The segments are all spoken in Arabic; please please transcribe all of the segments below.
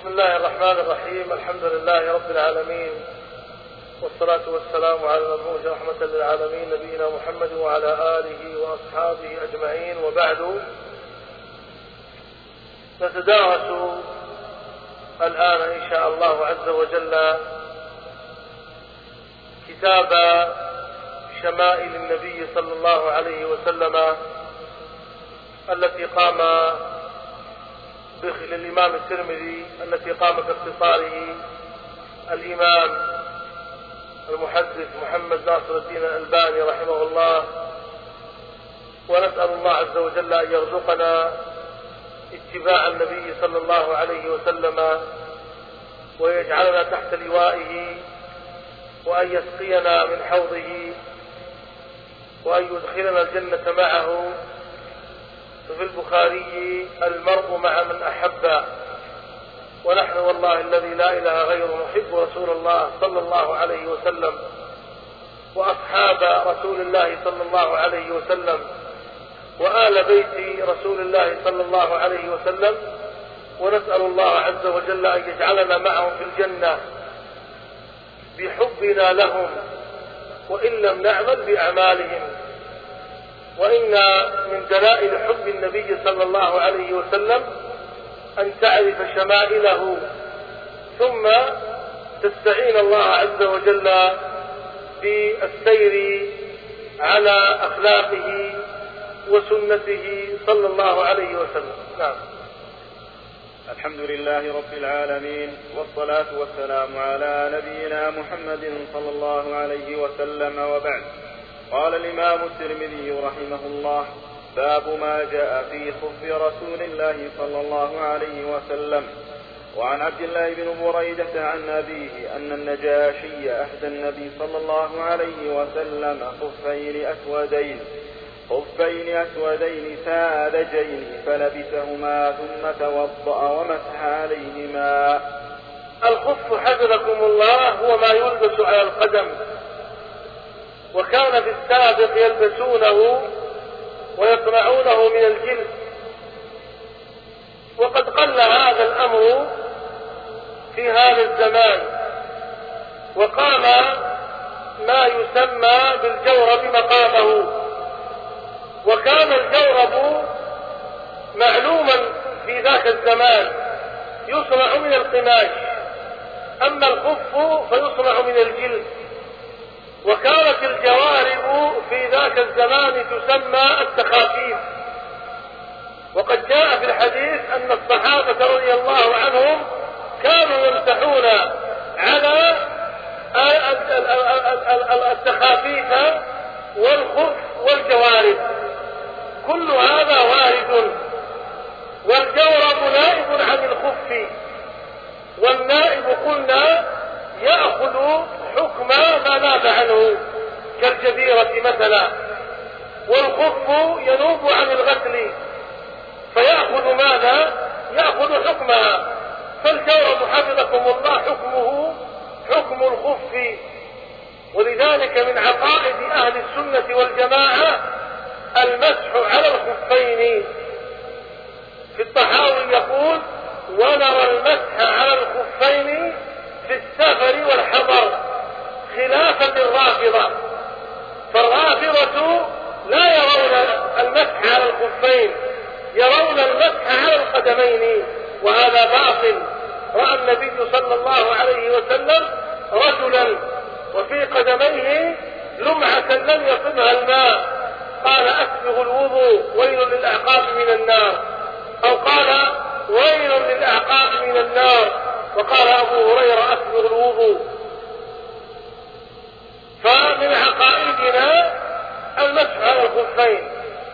الله الرحمن الرحيم. الحمد لله رب العالمين، والصلاة والسلام على المبعوث رحمة للعالمين نبينا محمد وعلى آله وأصحابه أجمعين، وبعد. نتدارس الآن إن شاء الله عز وجل كتاب شمائل النبي صلى الله عليه وسلم التي قام للإمام الترمذي، التي قام باختصاره الإمام المحدث محمد ناصر الدين الألباني رحمه الله. ونسأل الله عز وجل أن يرزقنا اتباع النبي صلى الله عليه وسلم، ويجعلنا تحت لوائه، وأن يسقينا من حوضه، وأن يدخلنا الجنة معه. في البخاري: المرء مع من أحب. ونحن والله الذي لا إله غيره نحب رسول الله صلى الله عليه وسلم وأصحاب رسول الله صلى الله عليه وسلم وآل بيت رسول الله صلى الله عليه وسلم. ونسأل الله عز وجل أن يجعلنا معهم في الجنة بحبنا لهم، وإن لم نعمل بأعمالهم. وإن من دلائل حب النبي صلى الله عليه وسلم أن تعرف شمائله، ثم تستعين الله عز وجل بالسير على أخلاقه وسنته صلى الله عليه وسلم. نعم. الحمد لله رب العالمين، والصلاة والسلام على نبينا محمد صلى الله عليه وسلم، وبعد. قال الإمام الترمذي رحمه الله: باب ما جاء في خف رسول الله صلى الله عليه وسلم. وعن عبد الله بن بريدة عن أبيه أن النجاشي أهدى النبي صلى الله عليه وسلم خفين أسودين ساذجين، فلبسهما ثم توضأ ومسح عليهما. الخف حفظكم الله هو ما يلبس على القدم، وكان في السابق يلبسونه ويصنعونه من الجلد، وقد قل هذا الأمر في هذا الزمان، وقام ما يسمى بالجورب مقامه. وكان الجورب معلوما في ذاك الزمان يصنع من القماش، أما الخف فيصنع من الجلد. وكانت الجوارب في ذاك الزمان تسمى التخافيف. وقد جاء في الحديث أن الصحابة رضي الله عنهم كانوا يمسحون على التخافيف والخف والجوارب، كل هذا وارد. والجورب نائب عن الخف، والنائب قلنا يأخذ حكم ما ناب عنه كالجبيرة مثلا، والخف ينوب عن الغسل فيأخذ ماذا؟ يأخذ حكمها. فالجورب حفظكم الله حكمه حكم الخف. ولذلك من عقائد أهل السنة والجماعة المسح على الخفين. في الطحاوي يقول: ونرى المسح على الخفين في السفر والحضر، خلافا للرافضة. فالرافضة لا يرون المسح على الخفين، يرون المسح على القدمين، وهذا باطل. رأى النبي صلى الله عليه وسلم رجلا وفي قدميه لمعة لم يصبها الماء، قال: أسبغ الوضوء، ويل للأعقاب من النار. أو قال: ويل للأعقاب من النار. وقال أبو هريرة: أسبغ الوضوء. فمن عقائدنا المسح على الخفين.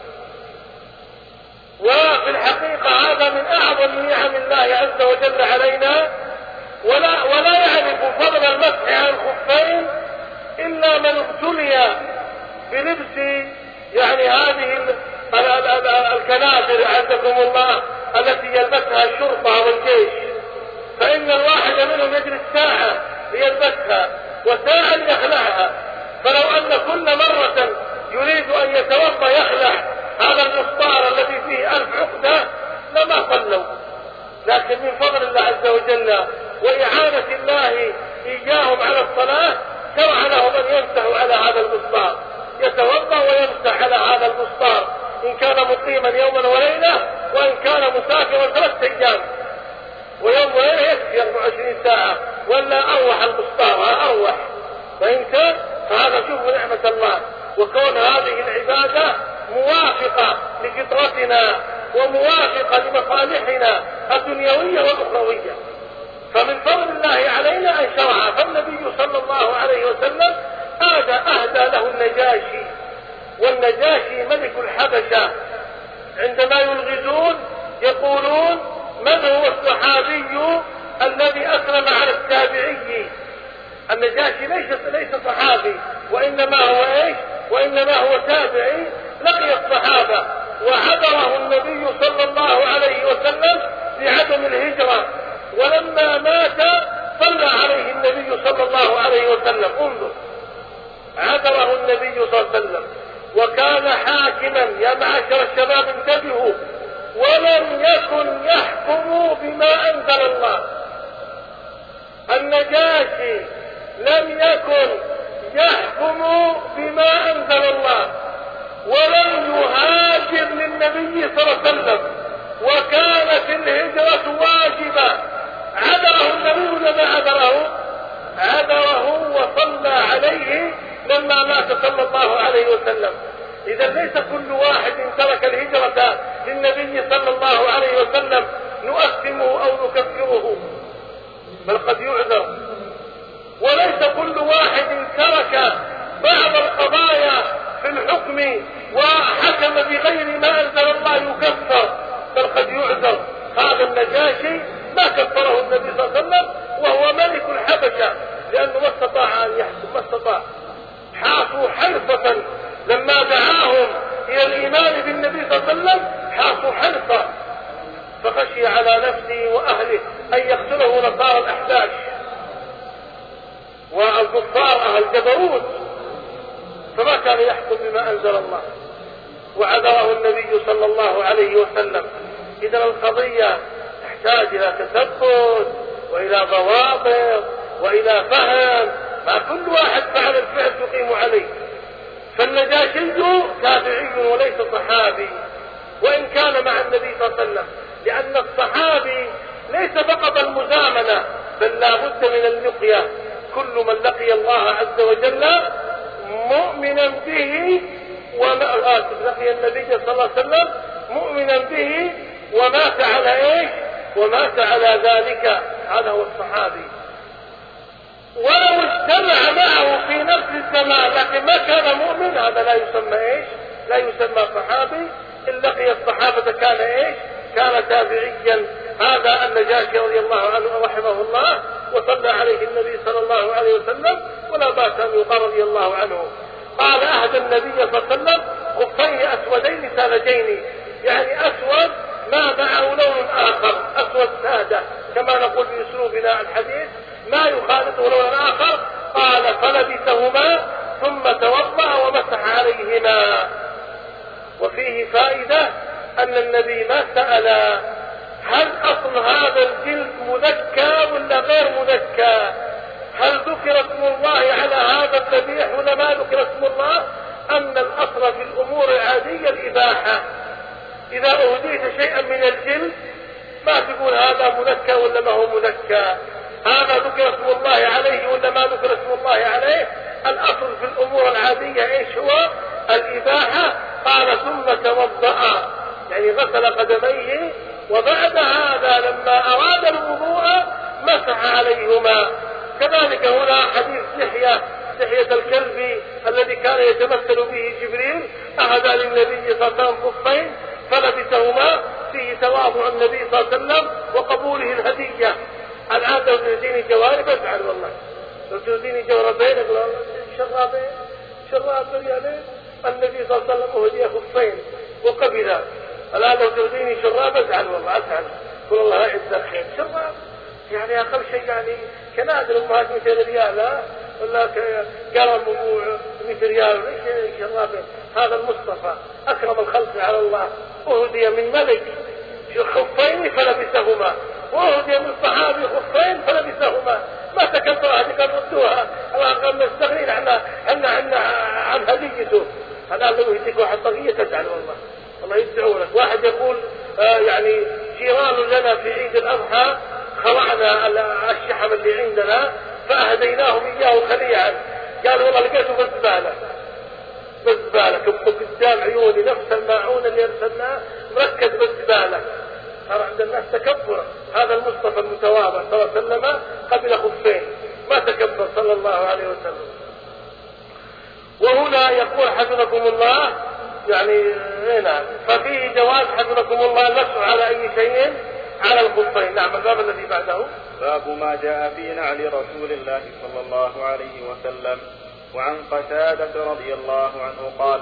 وفي الحقيقة هذا من أعظم نعم الله عز وجل علينا، ولا يعرف فضل المسح على الخفين إلا من ابتلي بلبس هذه الكنافر عزكم الله التي يلبسها الشرطة والجيش. فإن الواحد منهم يجلس ساعة ليلبسها وساعة ليخلعها، فلو أن كل مرة يريد أن يتوضأ يخلع هذا المسطار الذي فيه 1000 عقدة لما صلوا. لكن من فضل الله عز وجل وإعانة الله إياهم على الصلاة شرع لهم أن يمسحوا على هذا المسطار، يتوضأ ويمسح على هذا المسطار إن كان مقيما يوما وليلة، وإن كان مسافرا 3 أيام، ويوم وليلة يكفي 24 ساعة، ولا أروح المسطار أروح. فإنت فهذا شوف نعمة الله، وكون هذه العبادة موافقة لفطرتنا وموافقة لمصالحنا الدنيوية والأخروية. فمن فضل الله علينا أن شرع. فالنبي صلى الله عليه وسلم أهدى له النجاشي، والنجاشي ملك الحبشة. عندما يلغزون يقولون من هو الصحابي الذي أسلم على التابعي؟ النجاشي ليس صحابي، وإنما هو إيش؟ وإنما هو تابعي لقي الصحابة، وعذره النبي صلى الله عليه وسلم بعدم الهجرة، ولما مات صلى عليه النبي صلى الله عليه وسلم. انظر، عذره النبي صلى الله عليه وسلم، وكان حاكما. يا معشر الشباب انتبهوا، ولم يكن يحكم بما أنزل الله. النجاشي لم يكن يحكم بما أنزل الله، ولم يهاجر للنبي صلى الله عليه وسلم، وكانت الهجرة واجبة. عذره النبي ولا ما عذره؟ عذره وصلى عليه لما مات صلى الله عليه وسلم. إذا ليس كل واحد ترك الهجرة للنبي صلى الله عليه وسلم نؤثمه أو نكفره، بل قد يعذر. وليس كل واحد ترك بعض القضايا في الحكم وحكم بغير ما أنزل الله يكفر، بل قد يعذر. هذا النجاشي ما كفره النبي صلى الله عليه وسلم وهو ملك الحبشة، لأنه ما استطاع أن يحكم، ما استطاع. حاصوا حرصة لما دعاهم إلى الإيمان بالنبي صلى الله عليه وسلم، حاصوا حرصة، فخشي على نفسه وأهله أن يقتله نصارى الأحباش والكفار أهل جبروت، فما كان يحكم بما أنزل الله، وعذره النبي صلى الله عليه وسلم. إذن القضية تحتاج إلى تثبت وإلى ضوابط وإلى فهم، ما كل واحد فعل الفعل تقيم عليه. فالنجاشي تابعي وليس صحابي، وإن كان مع النبي صلى الله عليه وسلم، لأن الصحابي ليس فقط المزامنة، بل لا بد من اللقية. كل من لقي الله عز وجل مؤمنا به لقي النبي صلى الله عليه وسلم مؤمنا به ومات على ايش؟ ومات على ذلك، هذا هو الصحابي. ولو اجتمع معه في نفس الزمان لكن ما كان مؤمن، هذا لا يسمى ايش؟ لا يسمى صحابي. إن لقي الصحابة كان ايش؟ كان تابعيا. هذا النجاشي رضي الله عنه رحمه الله، وصلى عليه النبي صلى الله عليه وسلم، ولا بأس أن يقال رضي الله عنه. قال أهدى النبي صلى الله عليه وسلم خفين أسودين ساذجين، يعني أسود ما معه لون آخر، أسود سادة كما نقول بأسلوبنا الحديث، ما يخالطه لون آخر. قال فلبسهما ثم توضأ ومسح عليهما. وفيه فائدة أن النبي ما سأل هل أصل هذا الجلد مذكى ولا غير مذكى، هل ذكر اسم الله على هذا الذبيح ولا ما ذكر اسم الله. أن الأصل في الأمور العادية الإباحة. إذا أهديت شيئا من الجلد ما تقول هذا مذكى ولا ما هو مذكى، هذا ذكر اسم الله عليه ولا ما ذكر اسم الله عليه. الأصل في الأمور العادية إيش هو؟ الإباحة. قال ثم توضأ، يعني غسل قدميه، وبعد هذا لما أراد الوضوء مسح عليهما. كذلك هنا حديث لحية الكلب الذي كان يتمثل به جبريل، أهدى للنبي صلى الله عليه وسلم خفين فلبسهما، فيه تواضع النبي صلى الله عليه وسلم وقبوله الهدية. الآن لو تهديني جوارب أفعل، والله لو تهديني جوربين أقول شرابين ريالين. النبي صلى الله عليه وسلم أهدي خفين وقبل. الآن لو تهديني شراب أفعل، والله أفعل. قل الله يعز الخير. شراب يعني أقل شيء يعني كنادر أمهات 200 ريال، لا ولا قرم 100 ريال، ليش شرابين؟ هذا المصطفى أكرم الخلق على الله، أهدي من ملك خفين فلبسهما، وأهدي من الصحابي خفين فلبسهما ما تكبر هذه قد ردوها مستغنين عن هديته. هذا لو يهديك واحد طاقية تجعل والله يدعونك. واحد يقول يعني جيران لنا في عيد الأضحى خلعنا الشحم اللي عندنا فأهديناهم إياه خليعا، قال والله لقيته بالزبالة قدام عيوني نفس الماعون اللي أرسلناه مركز بالزبالة. صار عند الناس تكبر. هذا المصطفى المتواضع صلى الله عليه وسلم قبل خفين ما تكبر صلى الله عليه وسلم. وهنا يقول حفظكم الله يعني هنا ففيه جواز حفظكم الله النص على أي شيء على الخفين. نعم. الباب الذي بعده باب ما جاء في نعل رسول الله صلى الله عليه وسلم. وعن قتادة رضي الله عنه قال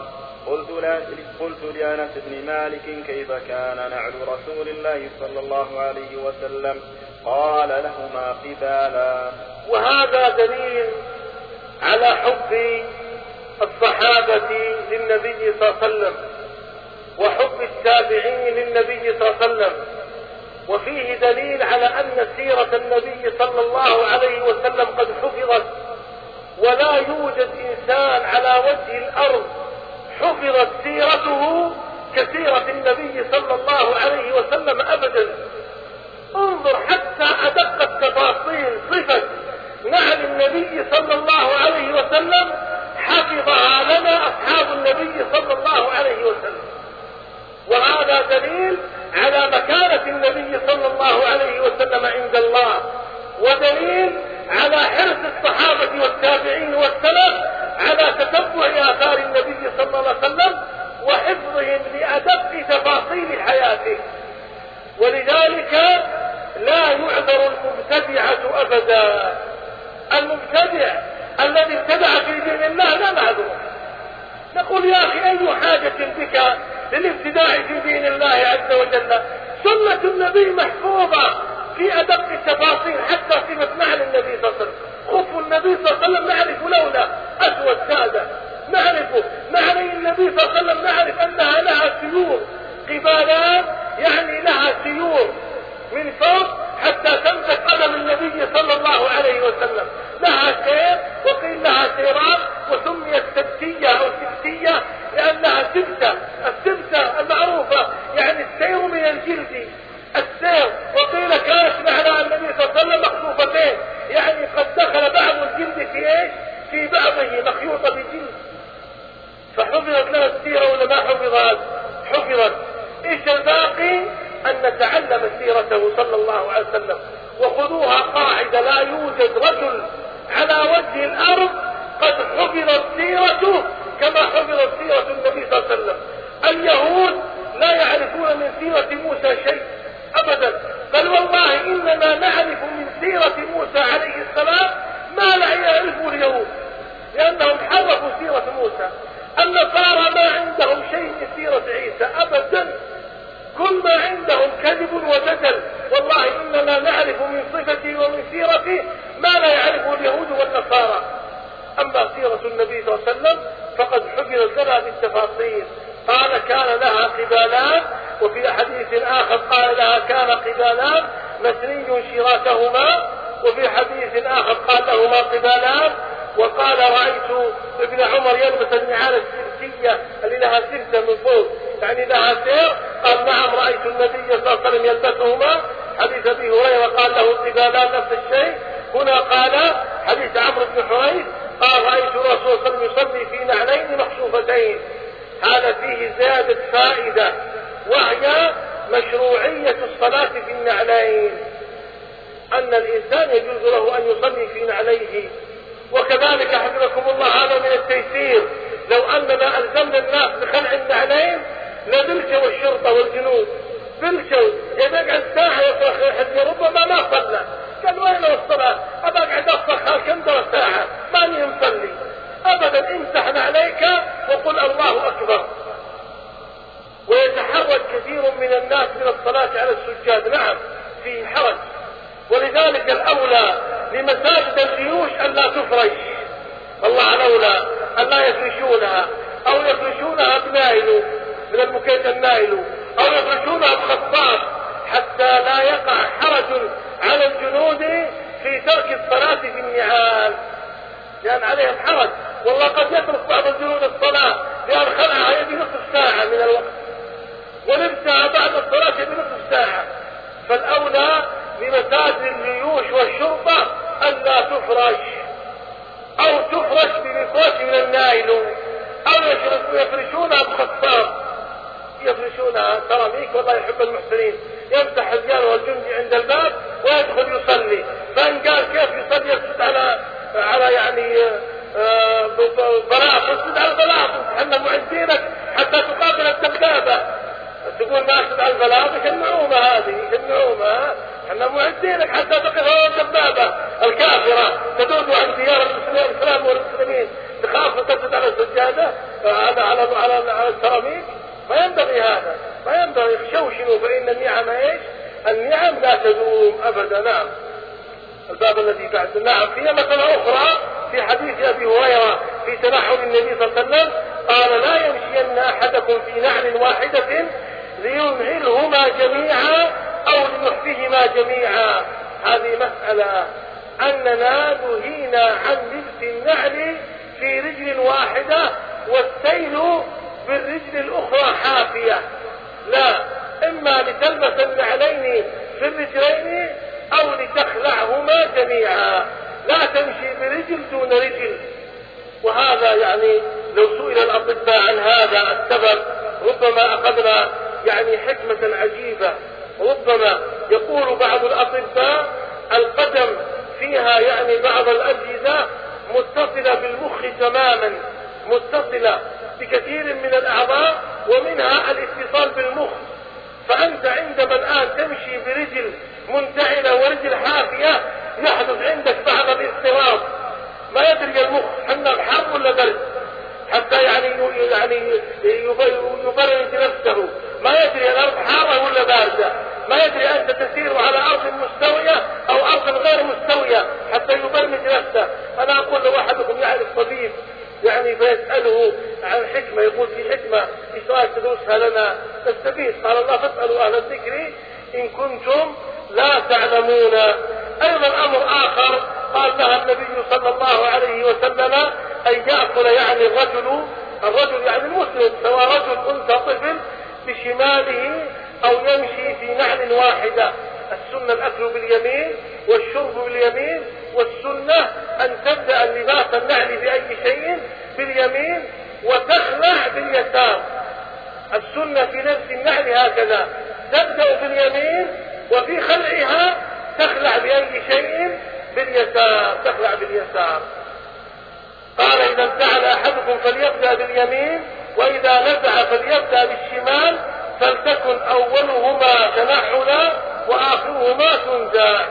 قلت لأنس بن مالك كيف كان نعل رسول الله صلى الله عليه وسلم؟ قال لهما قبالا. وهذا دليل على حب الصحابة للنبي صلى الله عليه وسلم وحب التابعين للنبي صلى الله عليه وسلم. وفيه دليل على أن سيرة النبي صلى الله عليه وسلم قد حفظت، ولا يوجد إنسان على وجه الأرض حفظت سيرته كسيرة النبي صلى الله عليه وسلم أبدا. انظر حتى أدق التفاصيل صفة نعل النبي صلى الله عليه وسلم حفظها لنا أصحاب النبي صلى الله عليه وسلم. وهذا دليل على مكانة النبي صلى الله عليه وسلم عند الله، ودليل على حرص الصحابة والتابعين والسلف على تتبع آثار النبي صلى الله عليه وسلم وحفظهم لأدق تفاصيل حياته. ولذلك لا يعذر المبتدعة أبدا. المبتدع الذي ابتدع في دين الله لا معذور. نقول يا أخي أي حاجة بك للابتداع في دين الله عز وجل؟ سنة النبي محفوظة في أدق التفاصيل حتى صفة نعل النبي صلى الله عليه وسلم. خف النبي صلى الله عليه وسلم نعرف لولا أسود سادة، نعرفه نعلي النبي صلى الله عليه وسلم نعرف أنها لها سيور قبالات، يعني لها سيور من فوق حتى تمسك قدم النبي صلى الله عليه وسلم، لها سير وقيل لها سيرات وسميت سبتية أو سبتية لأنها سبتة، السبتة المعروفة يعني السير من الجلد السير. وقيل كانت معنى النبي صلى الله عليه وسلم مخلوفتين، يعني قد دخل بعض الجلد في ايش؟ في بعضه مخيوطة بجلد. فحفظت لنا السيرة ولا ما حفظت؟ حفظت. ايش الباقي؟ ان نتعلم سيرته صلى الله عليه وسلم. وخذوها قاعدة، لا يوجد رجل على وجه الارض قد حفظت سيرته كما حفظت سيرة النبي صلى الله عليه وسلم. اليهود لا يعرفون من سيرة موسى شيء ابدا، بل والله اننا نعرف من سيرة موسى عليه السلام ما لا يعرفه اليهود، لانهم حرفوا سيرة موسى. النصارى ما عندهم شيء من سيرة عيسى ابدا، كل ما عندهم كذب وجدل. والله اننا نعرف من صفته ومن سيرته ما لا يعرفه اليهود والنصارى. اما سيرة النبي صلى الله عليه وسلم فقد حفظت لنا بالتفاصيل. قال كان لها قبالان، وفي حديث آخر قال لها كان قبالان مسني شراكهما، وفي حديث آخر قال لهما قبالان. وقال رأيت ابن عمر يلبس النعال السبتية اللي لها سبتة من فوق يعني لها سير. قال نعم رأيت النبي صلى الله عليه وسلم يلبسهما. حديث أبي هريرة قال له قبالان نفس الشيء. هنا قال حديث عمرو بن حريث قال رأيت الرسول صلى الله عليه وسلم يصلي في نعلين مخشوفتين. هذا فيه زيادة فائدة، وهي مشروعية الصلاة في النعلين، أن الإنسان يجوز له أن يصلي في نعليه. وكذلك حفظكم الله هذا من التيسير، لو أننا ألزمنا الناس بخلع النعلين لبلشوا الشرطة والجنود، بلشوا يقعد ساعة يصرخ ربما ما صلى. قال وين الصلاة؟ أبا قاعد أصرخ كم دور ساعة ماني مصلي أبدا. امسحنا عليك وقل الله أكبر. ويتحرج كثير من الناس من الصلاة على السجاد، نعم في حرج. ولذلك الأولى لمساجد الجيوش أن لا تفرش، والله الأولى أن لا يفرشونها، أو يفرشونها بنايل من المكيد النايل، أو يفرشونها بخطاط حتى لا يقع حرج على الجنود في ترك الصلاة في النعال، لأن عليهم حرج. والله قد يترك بعض الجنود الصلاة لأن خلعها يبي نصف ساعة من الوقت، ولبسها بعد الصلاة يبي نصف ساعة. فالأولى بمساجد الجيوش والشرطة ألا تفرش، أو تفرش بمفرش من النايلون، أو يفرشونها بخطاب، يفرشونها سيراميك. والله يحب المحسنين، يمسح الرجال والجندي عند الباب ويدخل يصلي، فإن قال كيف يصلي يسجد على يعني بلاط، يسجد على البلاط. احنا معدينك حتى تقابل الدبابة، تقول ما اسجد على البلاط، ايش النعومة هذه؟ ايش النعومة؟ احنا معدينك حتى تقف الدبابة الكافرة تدود عن ديار الإسلام والمسلمين، تخاف تسجد على السجادة على السيراميك. ما ينبغي هذا، ما ينبغي. شوشنوا فإن النعم ايش؟ النعم لا تدوم أبدا. نعم. الباب الذي بعد. نعم. في مسألة أخرى في حديث أبي هريرة في تنحل النبي صلى الله عليه وسلم قال لا يمشين أحدكم في نعل واحدة لينعلهما جميعا أو ليحفهما جميعا. هذه مسألة أننا نهينا عن لبس النعل في رجل واحدة والسيل بالرجل الأخرى حافية. لا، إما لتلبس النعلين في الرجلين أو لتخلعهما جميعا، لا تمشي برجل دون رجل. وهذا يعني لو سئل الأطباء عن هذا السبب ربما أخذنا يعني حكمة عجيبة. ربما يقول بعض الأطباء القدم فيها يعني بعض الأجهزة متصلة بالمخ تماما، متصلة بكثير من الأعضاء ومنها الاتصال بالمخ. فأنت عندما الآن تمشي برجل منتعلة ورجل حافية يحدث عندك بعض الاضطراب، ما يدري المخ حنا بحر ولا برد، حتى يعني يبرد نفسه، ما يدري الأرض حارة ولا باردة، ما يدري أنت تسير على أرض مستوية أو أرض غير مستوية حتى يبرد نفسه. أنا أقول لواحدكم يعرف طبيب يعني فيسأله عن حكمة، يقول في حكمة إسرائيل تدرسها لنا نستفيد. قال الله فاسألوا أهل الذكر إن كنتم لا تعلمون. أيضا أمر آخر قال لها النبي صلى الله عليه وسلم أن يأكل يعني الرجل يعني المسلم سواء رجل أنثى طفل بشماله أو يمشي في نعل واحدة. السنة الأكل باليمين والشرب باليمين، والسنة أن تبدأ اللباس النعل بأي شيء باليمين وتخلع باليسار. السنة في لبس النعل هكذا، تبدأ باليمين وفي خلعها تخلع بأي شيء باليسار، تخلع باليسار. قال إذا انتعل أحدكم فليبدأ باليمين، وإذا نزع فليبدأ بالشمال، فلتكن أولهما تنحلا وآخرهما تنزع.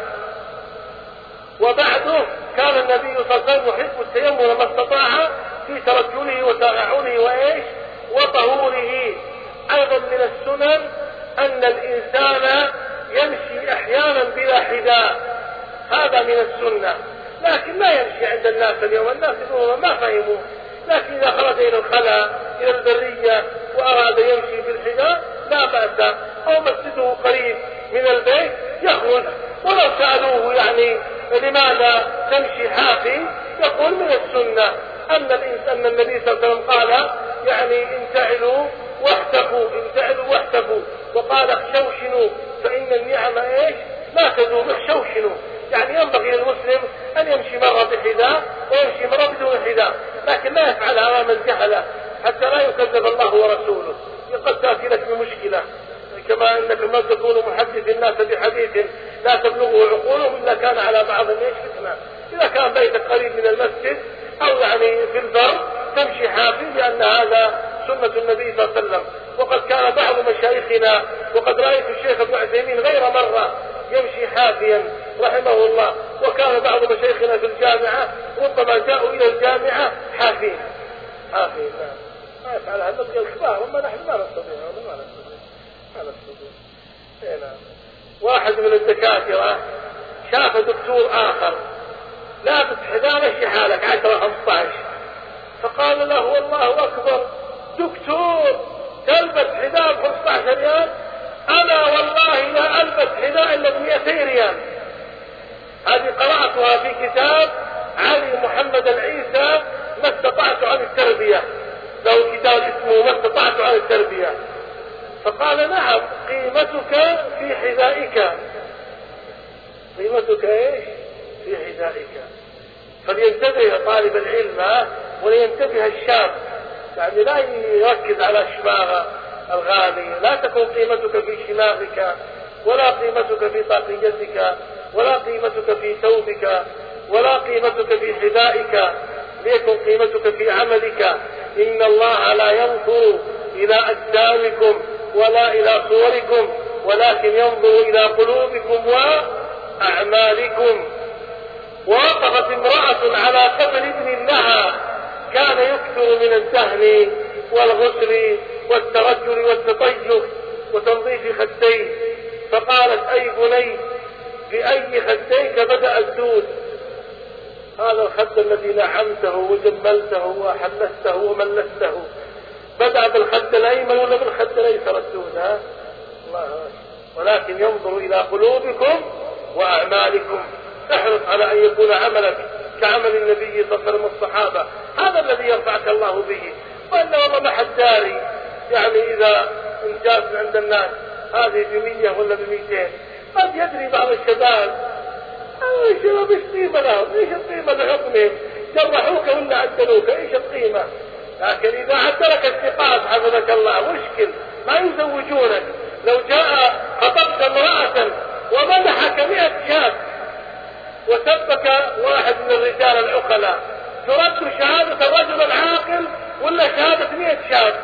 وبعده كان النبي صلى الله عليه وسلم يحب التيمم ما استطاع في ترجله وتنعله وإيش وطهوره. أيضا من السنن أن الإنسان يمشي أحيانا بلا حذاء، هذا من السنة، لكن لا يمشي عند الناس اليوم، الناس ما فهموا. لكن إذا خرج إلى الخلاء إلى البرية وأراد يمشي بالحذاء لا بأس، أو مسجده قريب من البيت يخرج. ولو سألوه يعني لماذا تمشي حافي يقول من السنة أن النبي صلى الله عليه وسلم قال يعني انتعلوا واحتفوا، وقال اخشوشنوا فإن النعم ايش لا تدوم. اخشوشنوا يعني ينبغي للمسلم أن يمشي مرة بحذاء ويمشي مرة بدون حذاء، لكن لا يفعل أمام الجهلة حتى لا يكذب الله ورسوله. قد تأتي لك بمشكلة، كما أنك ما تكون محدث الناس بحديث لا تبلغه عقولهم إلا كان على بعض ايش فتنة. إذا كان بيتك قريب من المسجد أو يعني في البر تمشي حافي، لأن هذا سنة النبي صلى الله عليه وسلم. وقد كان بعض مشايخنا، وقد رأيت الشيخ ابن عثيمين غير مرة يمشي حافيا رحمه الله، وكان بعض مشايخنا في الجامعة ربما جاءوا إلى الجامعة حافين. ما يفعل هذا الكبار، وما نحن ما نستطيع. واحد من الدكاترة شاف دكتور آخر لابس حذاء مشي حالك 10-15، فقال له والله أكبر دكتور تلبس حذاء ب15 ريال؟ أنا والله لا ألبس حذاء إلا ب200 ريال. هذه قرأتها في كتاب علي محمد العيسى ما استطعت عن التربية، له كتاب اسمه ما استطعت عن التربية. فقال نعم قيمتك في حذائك. قيمتك ايش؟ في حذائك. فلينتبه طالب العلم ولينتبه الشاب، يعني لا يركز على الشماغ الغالي. لا تكون قيمتك في شماغك، ولا قيمتك في طاقيتك، ولا قيمتك في ثوبك، ولا قيمتك في حذائك، ليكن قيمتك في عملك. إن الله لا ينظر إلى أجسامكم ولا إلى صوركم، ولكن ينظر إلى قلوبكم وأعمالكم. ووقفت امرأة على قبر ابن لها كان يكثر من الدهن والغسل والترجل والتطيب وتنظيف خديه، فقالت أي بني بأي خديك بدأ الدود؟ هذا الخد الذي نعمته وجملته وحلسته وملسته بدأ بالخد الأيمن ولا بالخد الأيسر الدود؟ الله. ولكن ينظر إلى قلوبكم وأعمالكم. احرص على أن يكون عملك كعمل النبي صلى الله عليه وسلم والصحابة، هذا الذي يرفعك الله به. وإلا والله ما حد داري، يعني إذا انجاز عند الناس هذه ب100 ولا ب200، قد يدري بعض الشباب الشباب ايش قيمة لهم، ايش القيمة لحكمهم، جرحوك ولا عدلوك، ايش القيمة؟ لكن إذا عدلك الثقات حفظك الله مشكل، ما يزوجونك. لو جاء خطبت امرأة ومدحك 100 شاب وسبك واحد من الرجال العقلاء، ترد شهادة الرجل العاقل ولا شهادة 100 شاب؟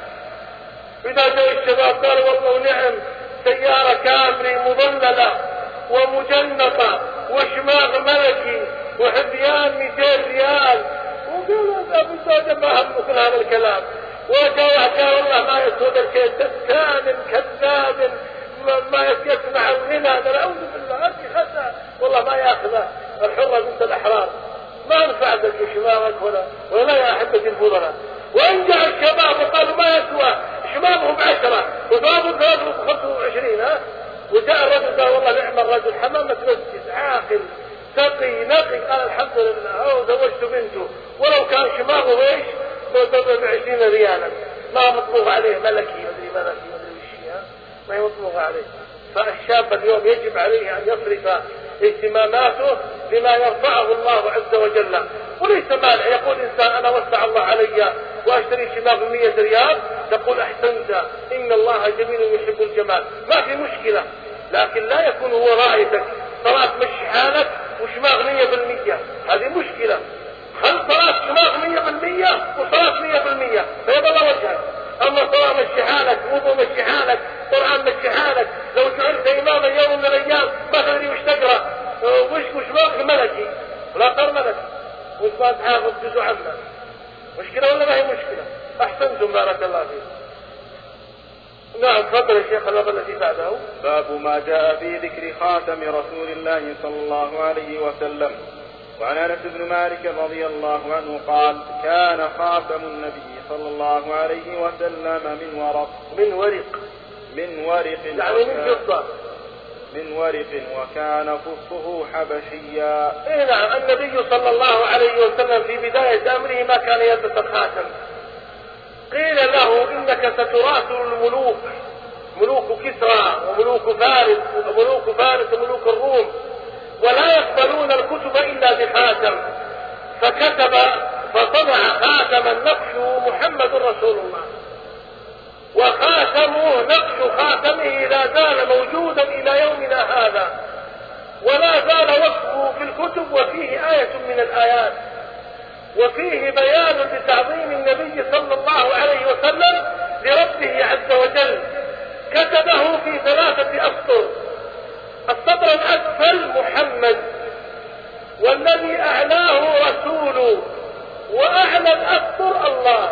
إذا جاء الشباب قالوا والله ونعم سيارة كامري مظللة ومجنطة وشماغ ملكي وحبيان 200 ريال، وقالوا أبو الزوجة ما هم مثل هذا الكلام. وجاء وحكى والله ما يسود الشيء، دكان كذاب ما يسمع الغنى، نعوذ بالله أنت خسا والله ما يأخذه. الحرة بنت الأحرار ما نفعتك شماغك ولا يا أحبتي الفضلاء. وإن جاء الشباب وقالوا ما يسوى شماغهم 10 وضابوا 25، وجاء الرجل قال والله نعم الرجل حمامة مسجد عاقل تقي نقي، قال الحمد لله زوجت بنته ولو كان شماغه ايش ب20 ريالا، ما مطلوب عليه ملكي مدري وشي، ما مطلوب عليه. فالشاب اليوم يجب عليه أن يصرف اهتماماته بما يرفعه الله عز وجل. وليس مانع يقول إنسان أنا وسع الله علي وأشتري شماغ ب100 ريال، تقول أحسنت إن الله جميل يحب الجمال، ما في مشكلة. لكن لا يكون هو رايتك صلاة مشي حالك وشماغ 100%، هذه مشكلة. خل صلاة شماغ 100% وصلاة 100%، فيبقى وجهك. أما صلاة مشي حالك، وضوء مشي حالك، قرآن مشي حالك، لو جعلت إماما يوم من الأيام ما تدري وش تقرأ، وشماغ ملكي ولا قر ملكي، وش ما تحافظ جزء عنا، مشكلة ولا ما هي مشكلة؟ أحسنتم بارك الله فيكم. نعم تفضل يا شيخ. الباب الذي بعده باب ما جاء في ذكر خاتم رسول الله صلى الله عليه وسلم. وعن أنس بن مالك رضي الله عنه قال كان خاتم النبي صلى الله عليه وسلم من ورق يعني من فضة، من ورق وكان فصه حبشيا. نعم النبي صلى الله عليه وسلم في بداية أمره ما كان يلبس الخاتم. قيل له إنك ستراسل الملوك، ملوك كسرى وملوك فارس وملوك الروم، ولا يقبلون الكتب إلا بخاتم. فكتب فطبع خاتما نقش محمد رسول الله، وخاتمه نقش خاتمه لا زال موجودا إلى يومنا هذا، ولا زال وصفه في الكتب، وفيه آية من الآيات، وفيه بيان لتعظيم النبي صلى الله عليه وسلم لربه عز وجل. كتبه في 3 أسطر. السطر الأسفل محمد، والذي أعلاه رسول، وأعلى الأسطر الله.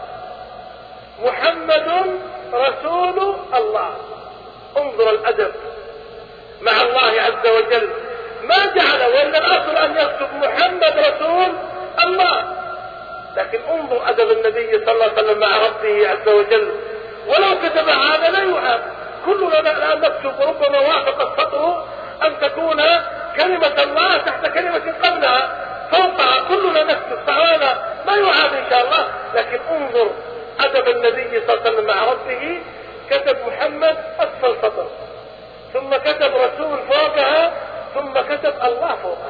محمد رسول الله. انظر الأدب مع الله عز وجل، ما جعل، وإن الأصل أن يكتب محمد رسول الله، لكن انظر أدب النبي صلى الله عليه وسلم مع ربه عز وجل. ولو كتب هذا لا يعاب، كلنا الآن نكتب وربما وافق السطر أن تكون كلمة الله تحت كلمة قبلها فوقها، كلنا نكتب، فهذا ما يعاد إن شاء الله. لكن انظر أدب النبي صلى الله عليه وسلم مع ربه، كتب محمد أسفل سطر، ثم كتب رسول فوقها، ثم كتب الله فوقها.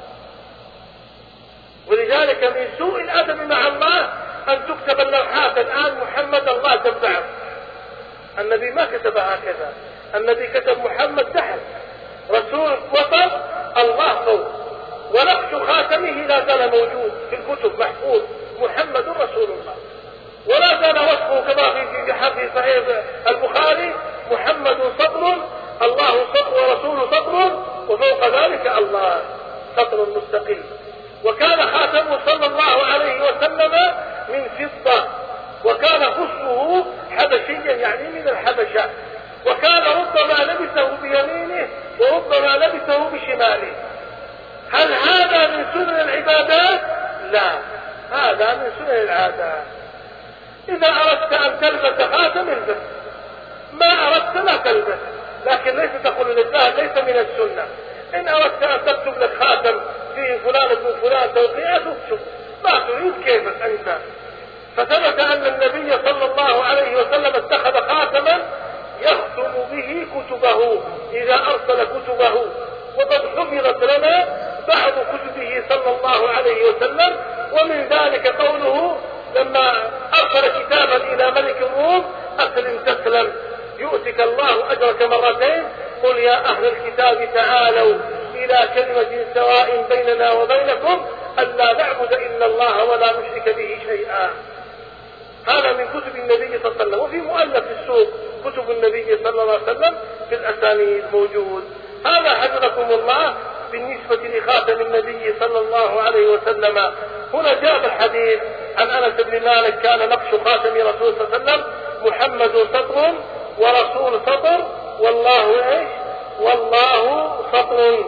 ولذلك من سوء الأدب مع الله أن تكتب اللوحات الآن محمد الله تنفعه. النبي ما كتب هكذا، النبي كتب محمد تحت، رسول وسط، الله فوق، ونقش خاتمه لا زال موجود في الكتب محفوظ، محمد رسول الله، ولا زال وصفه كما في صحيح البخاري محمد سطر، الله سطر ورسول سطر، وفوق ذلك الله سطر مستقيم. وكان خاتمه صلى الله عليه وسلم من فضة، وكان خصه حبشيا يعني من الحبشة، وكان ربما لبسه بيمينه وربما لبسه بشماله. هل هذا من سنن العبادات؟ لا، هذا من سنن العادات. إذا أردت أن تلبس خاتم البس، ما أردت لا تلبس، لكن ليس تقول لله ليس من السنة. إن أردت أن تكتب لك خاتم فيه فلان ابن فلان توقيعه تكتب، ما تريد كيفك أنت. فثبت أن النبي صلى الله عليه وسلم اتخذ خاتما يختم به كتبه إذا أرسل كتبه، وقد حفظت لنا بعض كتبه صلى الله عليه وسلم. ومن ذلك قوله لما أرسل كتابا إلى ملك الروم: أسلم تسلم يؤتك الله أجرك مرتين، قل يا أهل الكتاب تعالوا إلى كلمة سواء بيننا وبينكم ألا نعبد إلا الله ولا نشرك به شيئا. هذا من كتب النبي صلى الله عليه وسلم. وفي مؤلف السوق كتب النبي صلى الله عليه وسلم في الأسانيد موجود. هذا حفظكم الله بالنسبة لخاتم النبي صلى الله عليه وسلم. هنا جاء الحديث عن أنس بن مالك: كان نقش خاتم رسول صلى الله عليه وسلم محمد سطر ورسول سطر والله ايش؟ والله سطر.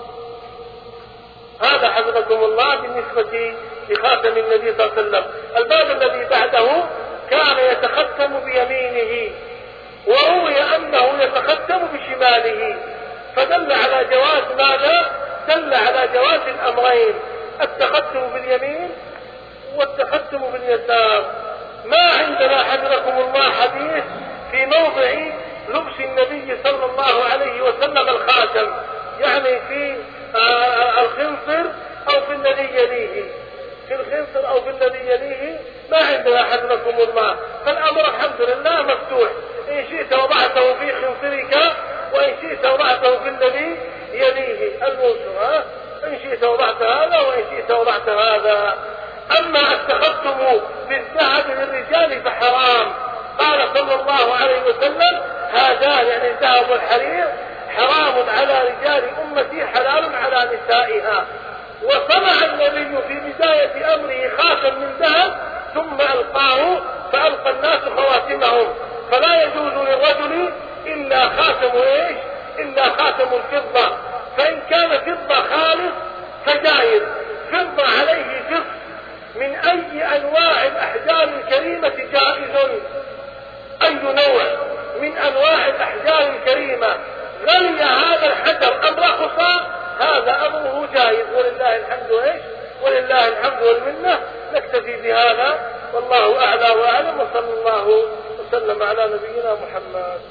هذا حفظكم الله بالنسبة لخاتم النبي صلى الله عليه وسلم. الباب الذي بعده: كان يتختم بيمينه، وروي أنه يتختم بشماله، فدل على جواز ماذا؟ دل على جواز الأمرين: التختم باليمين والتختم باليسار. ما عندنا حفظكم الله حديث في موضع لبس النبي صلى الله عليه وسلم الخاتم، يعني في الخنصر أو في الذي يليه، في الخنصر أو في الذي يليه، ما عندنا حفظكم الله. فالأمر الحمد لله مفتوح، إن شئت وضعته في خنصرك، وإن شئت وضعته في الذي يليه الموسر، إن شئت وضعت هذا وإن شئت وضعت هذا. أما التختم بالذهب للرجال فحرام. قال صلى الله عليه وسلم: هذان يعني الذهب والحرير حرام على رجال أمتي حلال على نسائها. وصنع النبي في بداية أمره خاتم من ذهب ثم ألقاه، فألقى الناس خواتمهم. فلا يجوز للرجل إلا خاتم ايش؟ إلا خاتم الفضة. فإن كان فضة خالص فجائز، فضة عليه فضة من أي أنواع الأحجار الكريمة جائز، أي نوع من أنواع الأحجار الكريمة غلي هذا الحجر أم رخص، هذا أمره جائز. ولله الحمد ايش؟ ولله الحمد والمنة. نكتفي بهذا والله أعلى وأعلم، وصلى الله وسلم على نبينا محمد.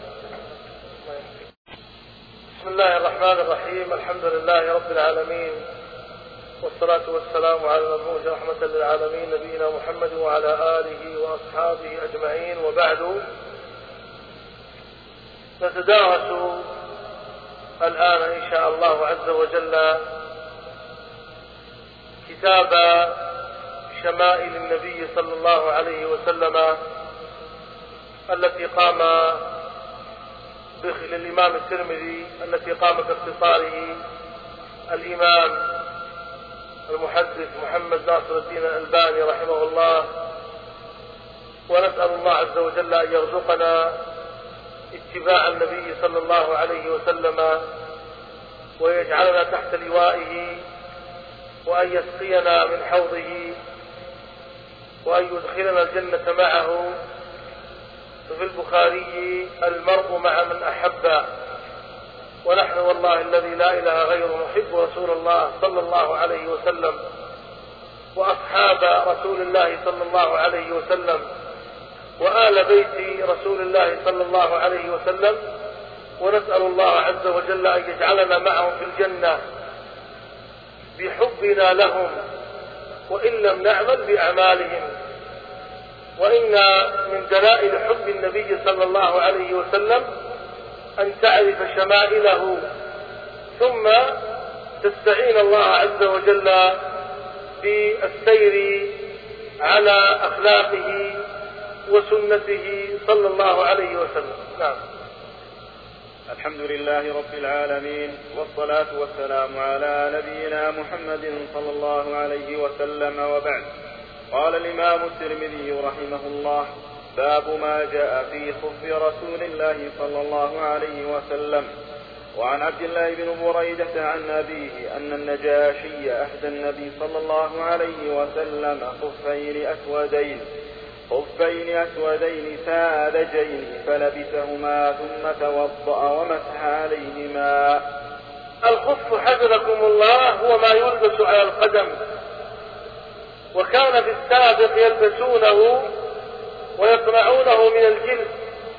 بسم الله الرحمن الرحيم. الحمد لله رب العالمين، والصلاة والسلام على المبعوث رحمة للعالمين نبينا محمد وعلى آله وأصحابه أجمعين. وبعد، نتدارس الآن إن شاء الله عز وجل كتاب شمائل النبي صلى الله عليه وسلم التي قام للإمام الترمذي، التي قام باختصاره الإمام المحدث محمد ناصر الدين الألباني رحمه الله. ونسأل الله عز وجل أن يرزقنا اتباع النبي صلى الله عليه وسلم، ويجعلنا تحت لوائه، وأن يسقينا من حوضه، وأن يدخلنا الجنة معه، وفي البخاري المرء مع من أحب، ونحن والله الذي لا إله غيره نحب رسول الله صلى الله عليه وسلم وأصحاب رسول الله صلى الله عليه وسلم وآل بيت رسول الله صلى الله عليه وسلم، ونسأل الله عز وجل أن يجعلنا معهم في الجنة بحبنا لهم وإن لم نعمل بأعمالهم. وإن من دلائل حب النبي صلى الله عليه وسلم أن تعرف شمائله ثم تستعين الله عز وجل بالسير على أخلاقه وسنته صلى الله عليه وسلم. نعم. الحمد لله رب العالمين، والصلاة والسلام على نبينا محمد صلى الله عليه وسلم، وبعد. قال الإمام الترمذي رحمه الله: باب ما جاء في خف رسول الله صلى الله عليه وسلم. وعن عبد الله بن بريدة عن أبيه أن النجاشي أهدى النبي صلى الله عليه وسلم خفين أسودين ساذجين فلبسهما ثم توضأ ومسح عليهما. الخف حفظكم الله هو ما يلبس على القدم، وكان في السابق يلبسونه ويصنعونه من الجلد،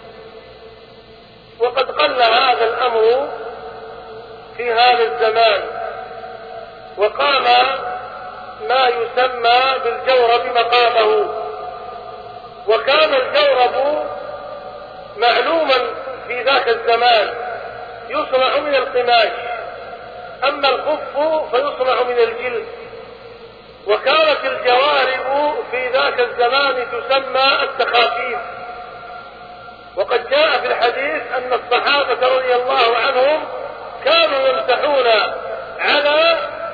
وقد قل هذا الأمر في هذا الزمان، وقام ما يسمى بالجورب مقامه. وكان الجورب معلوما في ذاك الزمان يصنع من القماش، أما الخف فيصنع من الجلد. وكانت الجوارب في ذاك الزمان تسمى التخافيف. وقد جاء في الحديث أن الصحابة رضي الله عنهم كانوا يمسحون على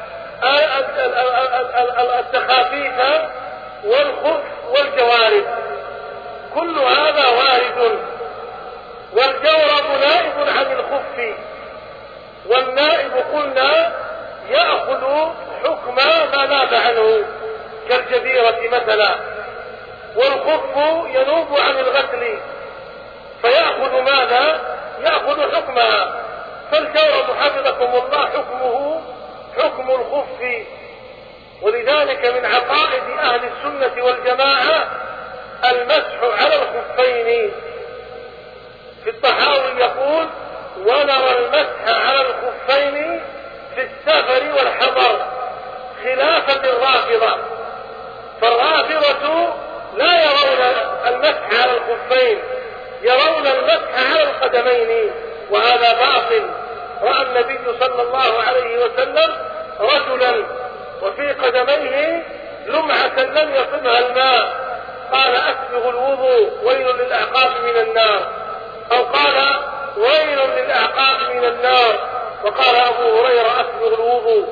التخافيف والخف والجوارب، كل هذا وارد. والجورب نائب عن الخف، والنائب قلنا يأخذ حكم ما ناب عنه كالجبيرة مثلا، والخف ينوب عن الغسل فيأخذ ماذا؟ يأخذ حكمها. فالجورب حفظكم الله حكمه حكم الخف. ولذلك من عقائد أهل السنة والجماعة المسح على الخفين. في الطحاوي يقول: ونرى المسح على الخفين في السفر والحضر، خلافا للرافضة. فالرافضة لا يرون المسح على الخفين، يرون المسح على القدمين، وهذا باطل. رأى النبي صلى الله عليه وسلم رجلا وفي قدميه لمعة لم يصبها الماء، قال: أسبغ الوضوء ويل للأعقاب من النار، أو قال: ويل للأعقاب من النار، وقال أبو هريرة: أسبغ الوضوء.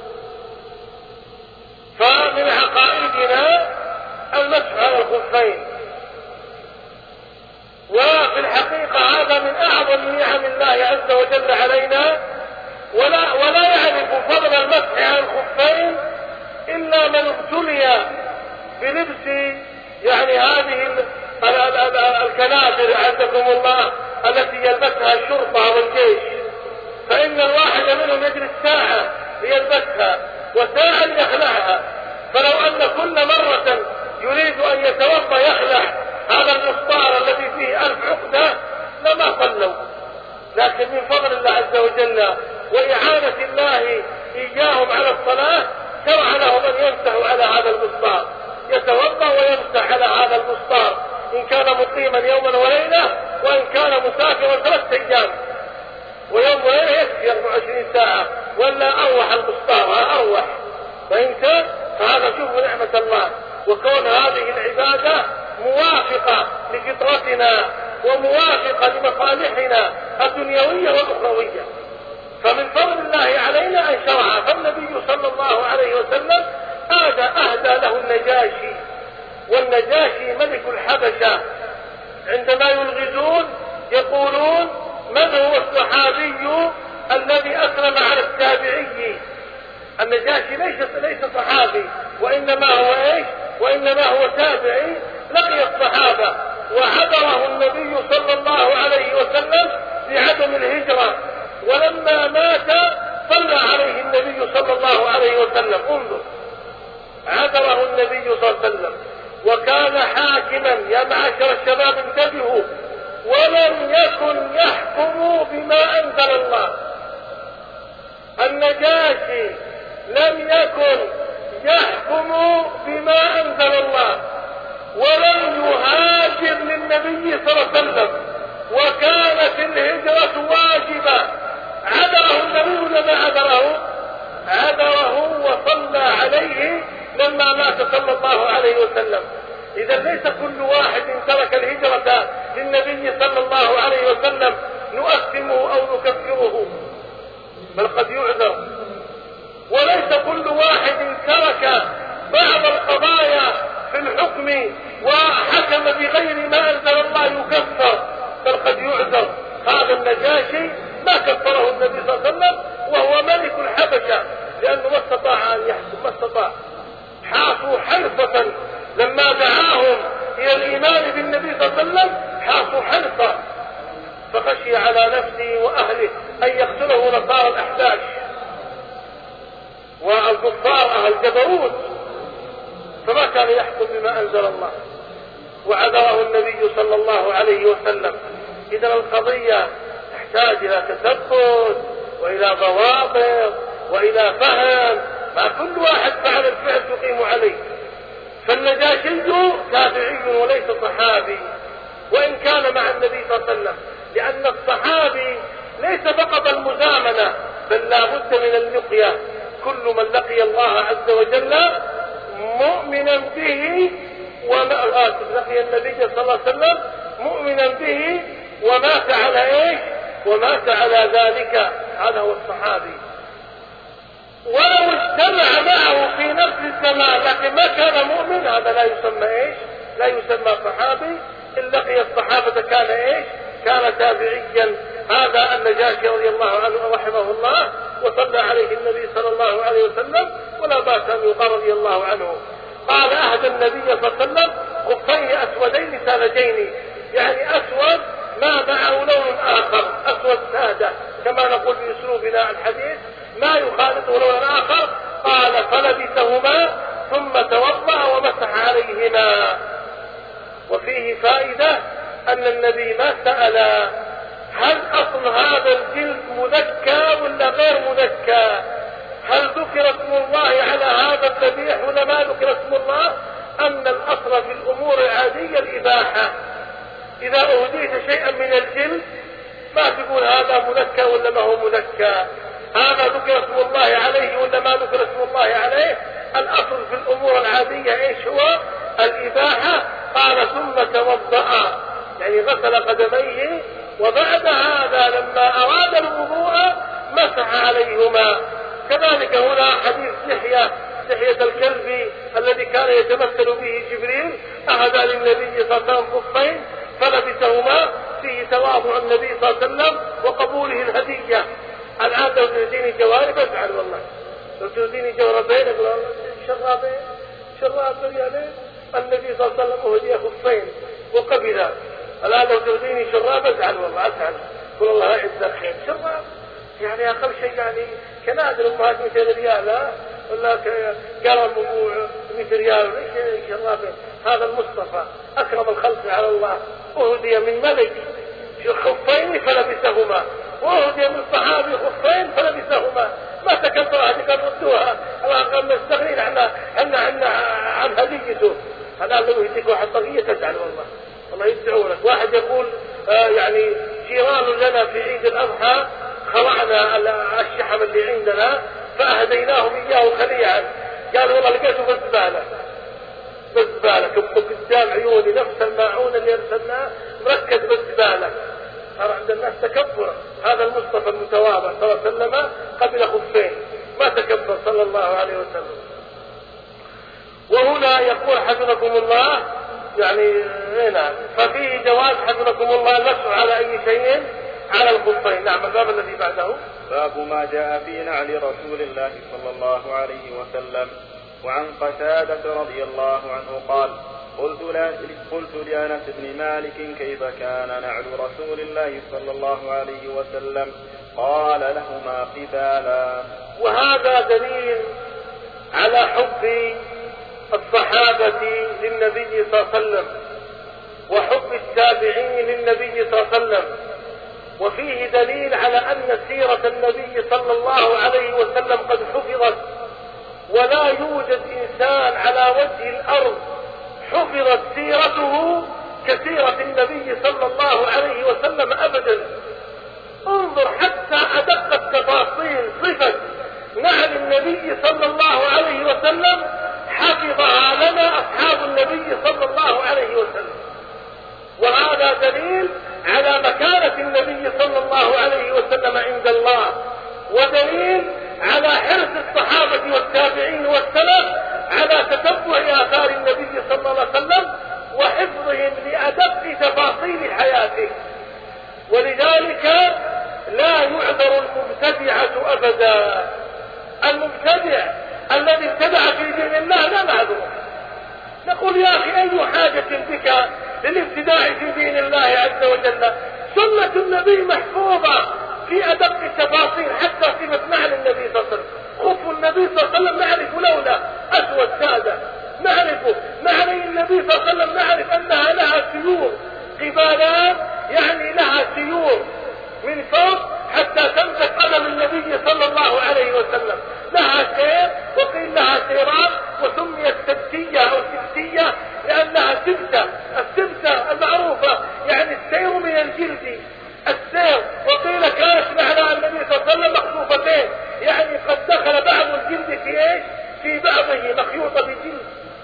فمن عقائدنا المسح على الخفين. وفي الحقيقة هذا من أعظم نعم الله عز وجل علينا، ولا يعرف فضل المسح على الخفين إلا من ابتلي بلبس هذه الكنافر عزكم الله التي يلبسها الشرطة والجيش، فإن الواحد منهم يجلس ساعة ليلبسها وساعة ليخلعها. فلو أن كل مرة يريد أن يتوضأ يخلع هذا المسطار الذي فيه 1000 عقدة لما صلوا. لكن من فضل الله عز وجل وإعانة الله إياهم على الصلاة شرع لهم أن يمسحوا على هذا المسطار، يتوضأ ويمسح على هذا المسطار إن كان مقيما يوما وليلة، وإن كان مسافرا 3 أيام، ويوم وليلة يكفي 24 ساعة، ولا أروح المسطار أروح. فإن كان فهذا شوفوا نعمة الله، وكون هذه العبادة موافقة لفطرتنا وموافقة لمصالحنا الدنيوية والأخروية. فمن فضل الله علينا أن شرع. فالنبي صلى الله عليه وسلم أهدى له النجاشي، والنجاشي ملك الحبشة. عندما يلغزون يقولون: من هو الصحابي الذي أسلم على التابعي؟ النجاشي ليس صحابي، وإنما هو إيش؟ وإنما هو تابعي لقي الصحابة وعذره النبي صلى الله عليه وسلم بعدم الهجرة، ولما مات صلى عليه النبي صلى الله عليه وسلم. انظر، عذره النبي صلى الله عليه وسلم وكان حاكما. يا معاشر الشباب انتبهوا، ولم يكن يحكم بما أنزل الله. النجاشي لم يكن يحكم بما أنزل الله، ولم يهاجر للنبي صلى الله عليه وسلم، وكانت الهجرة واجبة. عذره النبي لما عذره وصلى عليه لما مات صلى الله عليه وسلم. إذا ليس كل واحد ترك الهجرة للنبي صلى الله عليه وسلم نؤثمه أو نكفره، بل قد يعذر. وليس كل واحد ترك بعض القضايا في الحكم وحكم بغير ما أنزل الله يكفر، بل قد يعذر. هذا النجاشي ما كفره النبي صلى الله عليه وسلم وهو ملك الحبشة، لأنه ما استطاع أن يحكم، ما استطاع. حاصوا حرصة لما دعاهم إلى الإيمان بالنبي صلى الله عليه وسلم، حاصوا حرصة، فخشي على نفسه وأهله أن يقتله نصارى الأحباش والكفار أهل جبروت، فما كان يحكم بما أنزل الله، وعذره النبي صلى الله عليه وسلم. إذا القضية تحتاج إلى تثبت وإلى ضوابط وإلى فهم، ما كل واحد فعل الفعل تقيم عليه. فالنجاشي تابعي وليس صحابي، وإن كان مع النبي صلى الله عليه وسلم، لأن الصحابي ليس فقط المزامنة، بل لا بد من اللقية. كل من لقي الله عز وجل مؤمنا به لقي النبي صلى الله عليه وسلم مؤمنا به ومات على ايش؟ ومات على ذلك، هذا هو الصحابي. ولو اجتمع معه في نفس الزمان لكن ما كان مؤمن، هذا لا يسمى ايش؟ لا يسمى صحابي. إن لقي الصحابة كان ايش؟ كان تابعيا. هذا النجاشي رضي الله عنه رحمه الله، وصلى عليه النبي صلى الله عليه وسلم، ولا بأس أن يقال رضي الله عنه. قال أهدى النبي صلى الله عليه وسلم خفين أسودين ساذجين، يعني أسود ما معه لون آخر، أسود سادة كما نقول بأسلوبنا الحديث، ما يخالطه لون آخر. قال فلبسهما ثم توضأ ومسح عليهما. وفيه فائدة أن النبي ما سأل هل أصل هذا الجلد مذكى ولا غير مذكى، هل ذكر اسم الله على هذا الذبيح ولا ما ذكر اسم الله. أن الأصل في الأمور العادية الإباحة. إذا أهديت شيئا من الجلد ما تقول هذا مذكى ولا ما هو مذكى، هذا ذكر اسم الله عليه ولا ما ذكر اسم الله عليه. الأصل في الأمور العادية إيش هو؟ الإباحة. قال ثم توضأ، يعني غسل قدميه، وبعد هذا لما أراد الوضوء مسح عليهما. كذلك هنا حديث لحية الكلب الذي كان يتمثل به جبريل، أهدى للنبي صلى الله عليه وسلم خفين فلبسهما، فيه تواضع النبي صلى الله عليه وسلم وقبوله الهدية. الآن لو تهديني جوارب افعل، والله لو تهديني جوربين اقول شرابين يعني النبي صلى الله عليه وسلم هدي خفين وقبل. الآن لو تهديني شراب افعل، والله افعل، قل الله يعز الخير. شراب يعني أقل شيء يعني كنادر أمهات 200 ريال، لا ولا قرم 100 ريال، ليش شرابين؟ هذا المصطفى أكرم الخلق على الله، أهدي من ملك خفين فلبسهما، وأهدي من صحابي خفين فلبسهما. ما تكبر هذه ردوها، الآن نستغنين عن هديته. الآن لو يهديك واحد طاقية تزعل، والله يدعونك. واحد يقول يعني جيران لنا في عيد الأضحى خلعنا الشحم اللي عندنا فأهديناهم إياه خليعا، قال والله لقيته بالزبالة قدام عيوني، نفس الماعون اللي أرسلناه مركز بالزبالة. صار عند الناس تكبر. هذا المصطفى المتواضع صلى الله عليه وسلم قبل خفين، ما تكبر صلى الله عليه وسلم. وهنا يقول حفظكم الله يعني هنا ففيه جواز حفظكم الله المسح على أي شيء على الخفين. نعم. الباب الذي بعده باب ما جاء في نعل رسول الله صلى الله عليه وسلم. وعن قتادة رضي الله عنه قال قلت لأنس بن مالك كيف كان نعل رسول الله صلى الله عليه وسلم؟ قال لهما قبالا. وهذا دليل على حب الصحابة للنبي صلى الله عليه وسلم وحب التابعين للنبي صلى الله عليه وسلم، وفيه دليل على أن سيرة النبي صلى الله عليه وسلم قد حفظت، ولا يوجد إنسان على وجه الأرض حفظت سيرته كسيرة النبي صلى الله عليه وسلم أبدا. انظر حتى أدق التفاصيل صفة نعل النبي صلى الله عليه وسلم حفظها لنا أصحاب النبي صلى الله عليه وسلم، وهذا دليل على مكانة النبي صلى الله عليه وسلم عند الله، ودليل على حرص الصحابة والتابعين والسلف على تتبع آثار النبي صلى الله عليه وسلم وحفظهم لأدق تفاصيل حياته. ولذلك لا يعذر المبتدعة أبدا. المبتدع الذي ابتدع في دين الله لا نعذره، نقول يا أخي أي حاجة بك للابتداع في دين الله عز وجل؟ سنة النبي محفوظة في أدق التفاصيل، حتى صفة نعل النبي صلى الله عليه وسلم. خف النبي صلى الله عليه وسلم نعرف لولا أسود سادة، نعرفه. نعلي النبي صلى الله عليه وسلم نعرف أنها لها سيور قبالات، يعني لها سيور من فوق حتى تمسك قدم النبي صلى الله عليه وسلم، لها سير، وقيل لها سيرات، وسميت سبتية أو سبتية لأنها سبتة، السبتة المعروفة يعني السير من الجلد، السير. وقيل كانت معنى النبي صلى الله عليه وسلم مخلوفتين، يعني قد دخل بعض الجلد في ايش؟ في بعضه، مخيوطة بجلد.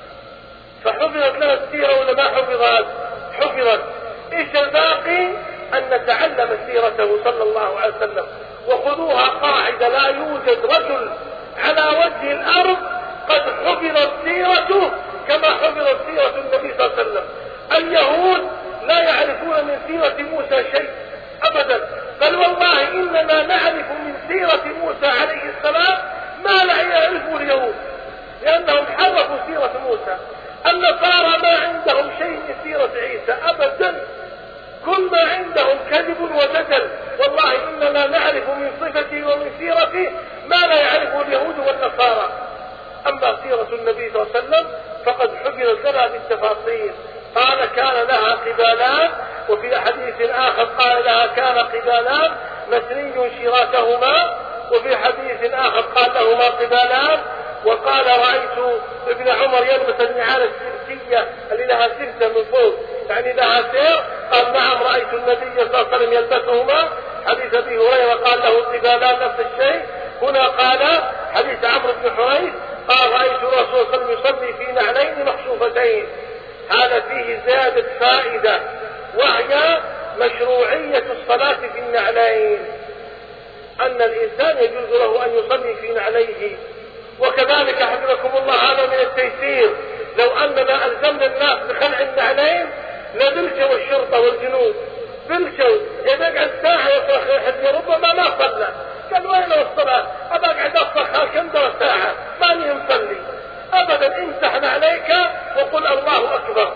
فحفظت لنا السيرة ولا ما حفظت؟ حفظت. ايش الباقي؟ أن نتعلم سيرته صلى الله عليه وسلم. وخذوها قاعدة، لا يوجد رجل على وجه الأرض قد حفظت سيرته كما حفظت سيرة النبي صلى الله عليه وسلم. اليهود لا يعرفون من سيرة موسى شيء أبدا، بل والله إننا نعرف من سيرة موسى عليه السلام ما لا يعرفه اليهود، لأنهم حرفوا سيرة موسى. النصارى ما عندهم شيء من سيرة عيسى أبدا، كل ما عندهم كذب ودجل. والله إننا نعرف من صفته ومن سيرته ما لا يعرفه اليهود والنصارى. أما سيرة النبي صلى الله عليه وسلم فقد حفظت لنا بالتفاصيل. قال كان لها قبالان، وفي حديث آخر قال لها كان قبالان مسري شراكهما، وفي حديث آخر قال لهما قبالان. وقال رأيت ابن عمر يلبس النعال السبتية اللي لها سبتة من فوق، يعني لها سير. قال نعم رأيت النبي صلى الله عليه وسلم يلبسهما. حديث أبي هريرة قال له قبالان نفس الشيء. هنا قال حديث عمرو بن حريث قال رأيت الرسول صلى الله عليه وسلم يصلي في نعلين مخشوفتين. هذا فيه زيادة فائدة، وهي مشروعية الصلاة في النعلين، أن الإنسان يجوز له أن يصلي في نعليه. وكذلك حفظكم الله هذا من التيسير، لو أننا ألزمنا الناس بخلع النعلين لبلشوا الشرطة والجنود، بلشوا يقعد ساعة يصرخ حتى ربما ما صلى. قال وين الصلاة؟ أبا قاعد أصرخ كم درة ساعة ماني مصلي أبدا. امسحنا عليك وقل الله أكبر.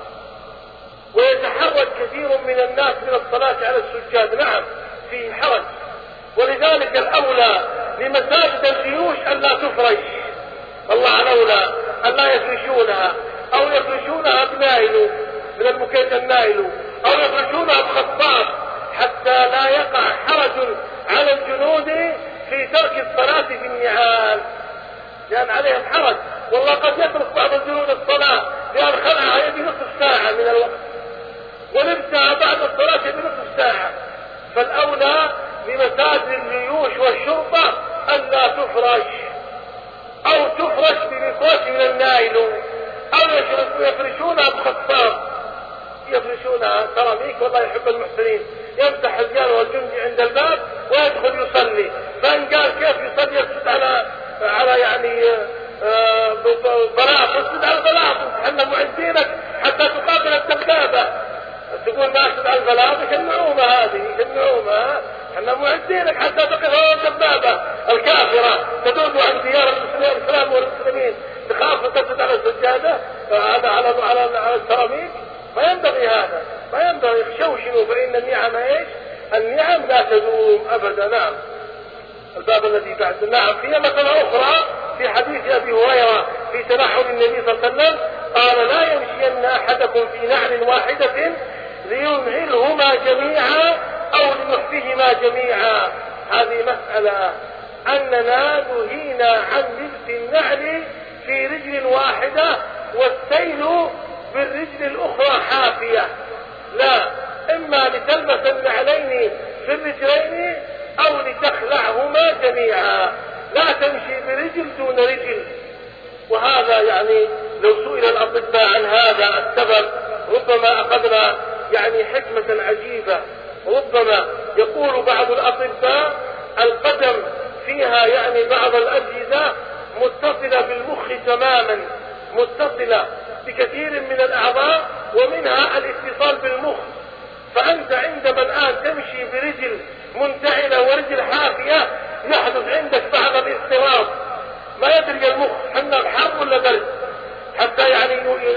ويتحرج كثير من الناس من الصلاة على السجاد، نعم في حرج. ولذلك الأولى لمساجد الجيوش أن لا تفرش، الله الأولى أن لا يفرشونها، أو يفرشونها بنايل من المكيد النايل، أو يفرشونها بخطاط، حتى لا يقع حرج على الجنود في ترك الصلاة في النعال، لأن عليهم حرج. والله قد يترك بعض الجنود الصلاة لأن خلعها يبي نصف ساعة من الوقت، ولبسها بعد الصلاة يبي نصف ساعة. فالأولى لمساجد الجيوش والشرطة أن لا تفرش، أو تفرش بمفرش من النايل، أو يفرشونها بخطاط، يفرشونها سيراميك. والله يحب المحسنين، يمسح الرجال والجندي عند الباب ويدخل يصلي. فإن قال كيف يصلي يسجد على يعني بلاط، يسجد على البلاط. احنا معدينك حتى تقابل الدبابة، تقول ما أسجد على البلاط. النعومة هذه النعومة، احنا معدينك حتى تقف الدبابة الكافرة تدود عن ديار الإسلام والمسلمين، تخاف تسجد على السجاد. السجادة على السراميك، ما ينبغي هذا، ما ينبغي. شوشنوا فإن النعم ايش؟ النعم لا تدوم أبدا. نعم. الباب الذي بعد. نعم. في مسألة أخرى في حديث أبي هريرة في تنحل النبي صلى الله عليه وسلم قال: لا يمشين أحدكم في نعل واحدة لينعلهما جميعا أو ليحفهما جميعا. هذه مسألة أننا نهينا عن لبس النعل في رجل واحدة والسيل بالرجل الأخرى حافية. لا، إما لتلبس النعلين في الرجلين أو لتخلعهما جميعا، لا تمشي برجل دون رجل. وهذا يعني لو سئل الأطباء عن هذا السبب ربما أخذنا يعني حكمة عجيبة. ربما يقول بعض الأطباء القدم فيها يعني بعض الأجهزة متصلة بالمخ تماما، متصلة بكثير من الأعضاء ومنها الاتصال بالمخ. فأنت عندما الآن تمشي برجل منتعلة ورجل حافية يحدث عندك بعض الاضطراب، ما يدري المخ حنا بحر ولا برد، حتى يعني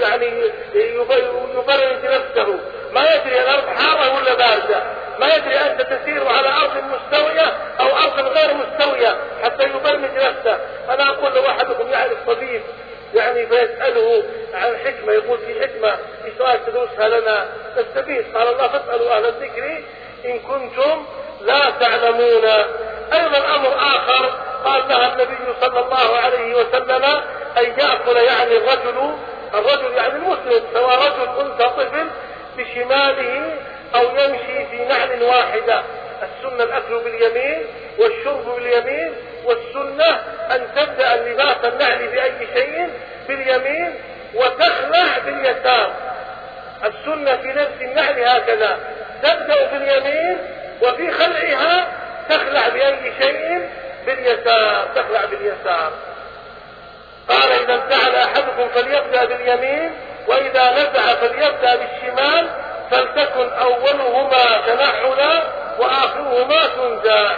يبرد نفسه، ما يدري الأرض حارة ولا باردة، ما يدري أنت تسير على أرض مستوية أو أرض غير مستوية حتى يبرمج نفسه. أنا أقول لو أحدكم يعرف طبيب يعني فيسأله عن حكمة، يقول في حكمة في سؤال تدرسها لنا نستفيد. قال الله: فاسألوا أهل الذكر إن كنتم لا تعلمون. أيضا أمر آخر قال لها النبي صلى الله عليه وسلم أن يأكل يعني الرجل يعني المسلم سواء رجل أنثى طفل بشماله أو يمشي في نعل واحدة. السنة الأكل باليمين والشرب باليمين، والسنة أن تبدأ اللباس النعل بأي شيء باليمين وتخلع باليسار. السنة في لبس النعل هكذا: تبدأ باليمين وفي خلعها تخلع بأي شيء باليسار، تخلع باليسار. قال: إذا انتعل أحدكم فليبدأ باليمين، وإذا نزع فليبدأ بالشمال، فلتكن أولهما تنحلا وآخرهما تنزع.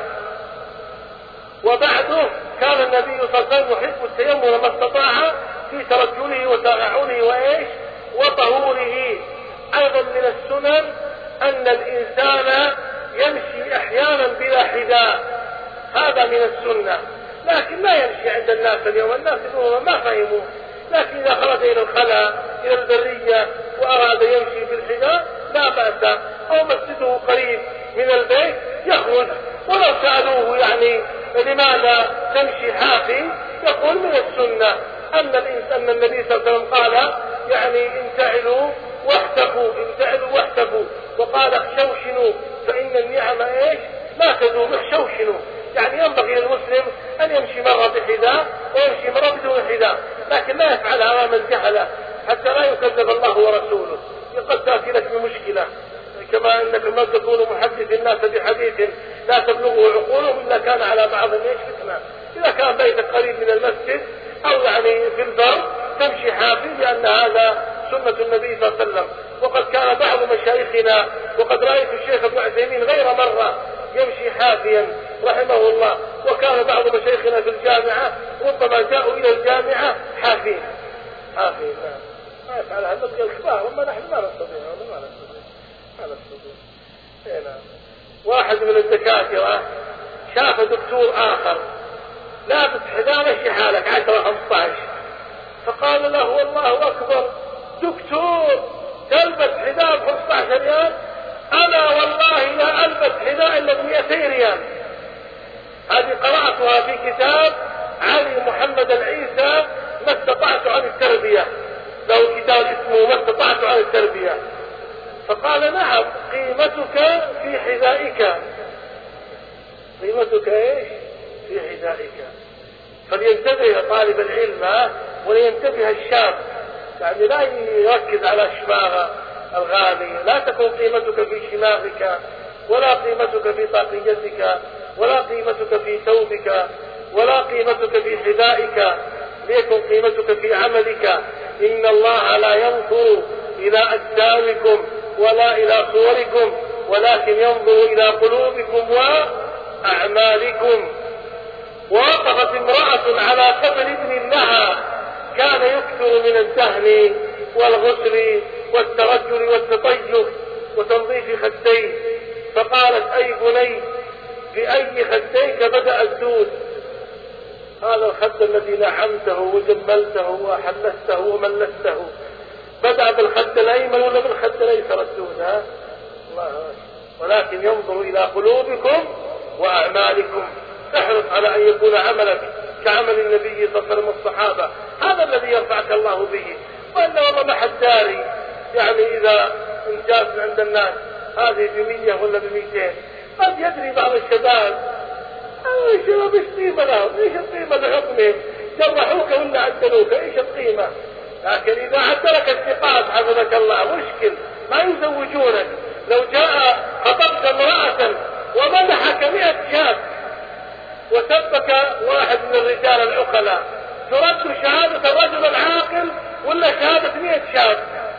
وبعده كان النبي صلى الله عليه وسلم يحب التيمم ما استطاع في ترجله وتنعله وإيش وطهوره. أيضا من السنن أن الإنسان يمشي أحيانا بلا حذاء، هذا من السنة، لكن لا يمشي عند الناس اليوم، الناس ما فهموا. لكن إذا خرج إلى الخلاء إلى البرية وأراد يمشي بالحذاء لا بأس، أو مسجده قريب من البيت يخرج. ولو سألوه يعني لماذا تمشي حافي يقول من السنة أن النبي صلى الله عليه وسلم قال يعني انتعلوا واحتفوا، وقال اخشوشنوا فإن النعم ايش لا تدوم. اخشوشنوا يعني ينبغي للمسلم أن يمشي مرة بحذاء ويمشي مرة بدون حذاء، لكن لا يفعل أمام الجهلة حتى لا يكذب الله ورسوله. قد تأتي لك بمشكلة، كما أنك ما تكون محدث الناس بحديث لا تبلغه عقولهم إلا كان على بعض ايش فتنة. إذا كان بيتك قريب من المسجد أو يعني في البر تمشي حافي، لأن هذا سنة النبي صلى الله عليه وسلم. وقد كان بعض مشايخنا، وقد رأيت الشيخ ابن عثيمين غير مرة يمشي حافيا رحمه الله، وكان بعض مشايخنا في الجامعة ربما جاءوا إلى الجامعة حافين. ما يفعل هذا الكبار، وما نحن ما نستطيع. واحد من الدكاترة شاف دكتور آخر لابس حذاء مشي حالك 10-15، فقال له: والله أكبر دكتور تلبس حذاء ب15 ريال، أنا والله لا ألبس حذاء إلا ب200 ريال. هذه قرأتها في كتاب علي محمد العيسى ما استطعت عن التربية، له كتاب اسمه ما استطعت عن التربية. فقال: نعم، قيمتك في حذائك. قيمتك ايش؟ في حذائك. فلينتبه طالب العلم ولينتبه الشاب، يعني لا يركز على الشماغ الغالي. لا تكون قيمتك في شماغك، ولا قيمتك في طاقيتك، ولا قيمتك في ثوبك، ولا قيمتك في حذائك، ليكن قيمتك في عملك. إن الله لا ينظر إلى أجسامكم ولا إلى صوركم، ولكن ينظر إلى قلوبكم وأعمالكم. ووقفت امرأة على قبر ابن لها كان يكثر من الدهن والغسل والترجل والتطيب وتنظيف خديه. فقالت: أي بني، بأي خديك بدأ الدود؟ هذا الخد الذي نعمته وجملته وحلسته وملسته، بدأ بالخد الأيمن ولا بالخد الأيسر الدود؟ ها؟ الله. ولكن ينظر إلى قلوبكم وأعمالكم. احرص على أن يكون عملك كعمل النبي صلى الله عليه وسلم والصحابة، هذا الذي يرفعك الله به. وإلا والله ما حد داري، يعني إذا انجاز عند الناس هذه ب100 ولا ب200، قد يدري بعض الشباب الشباب ايش قيمة لهم، ايش القيمة لحكمهم، جرحوك ولا عدلوك، ايش القيمة؟ لكن إذا عدلك الثقات حفظك الله مشكل، ما يزوجونك. لو جاء خطبت امرأة ومدحك 100 شاب وسبك واحد من الرجال العقلاء، ترد شهادة الرجل العاقل ولا شهادة 100 شاب؟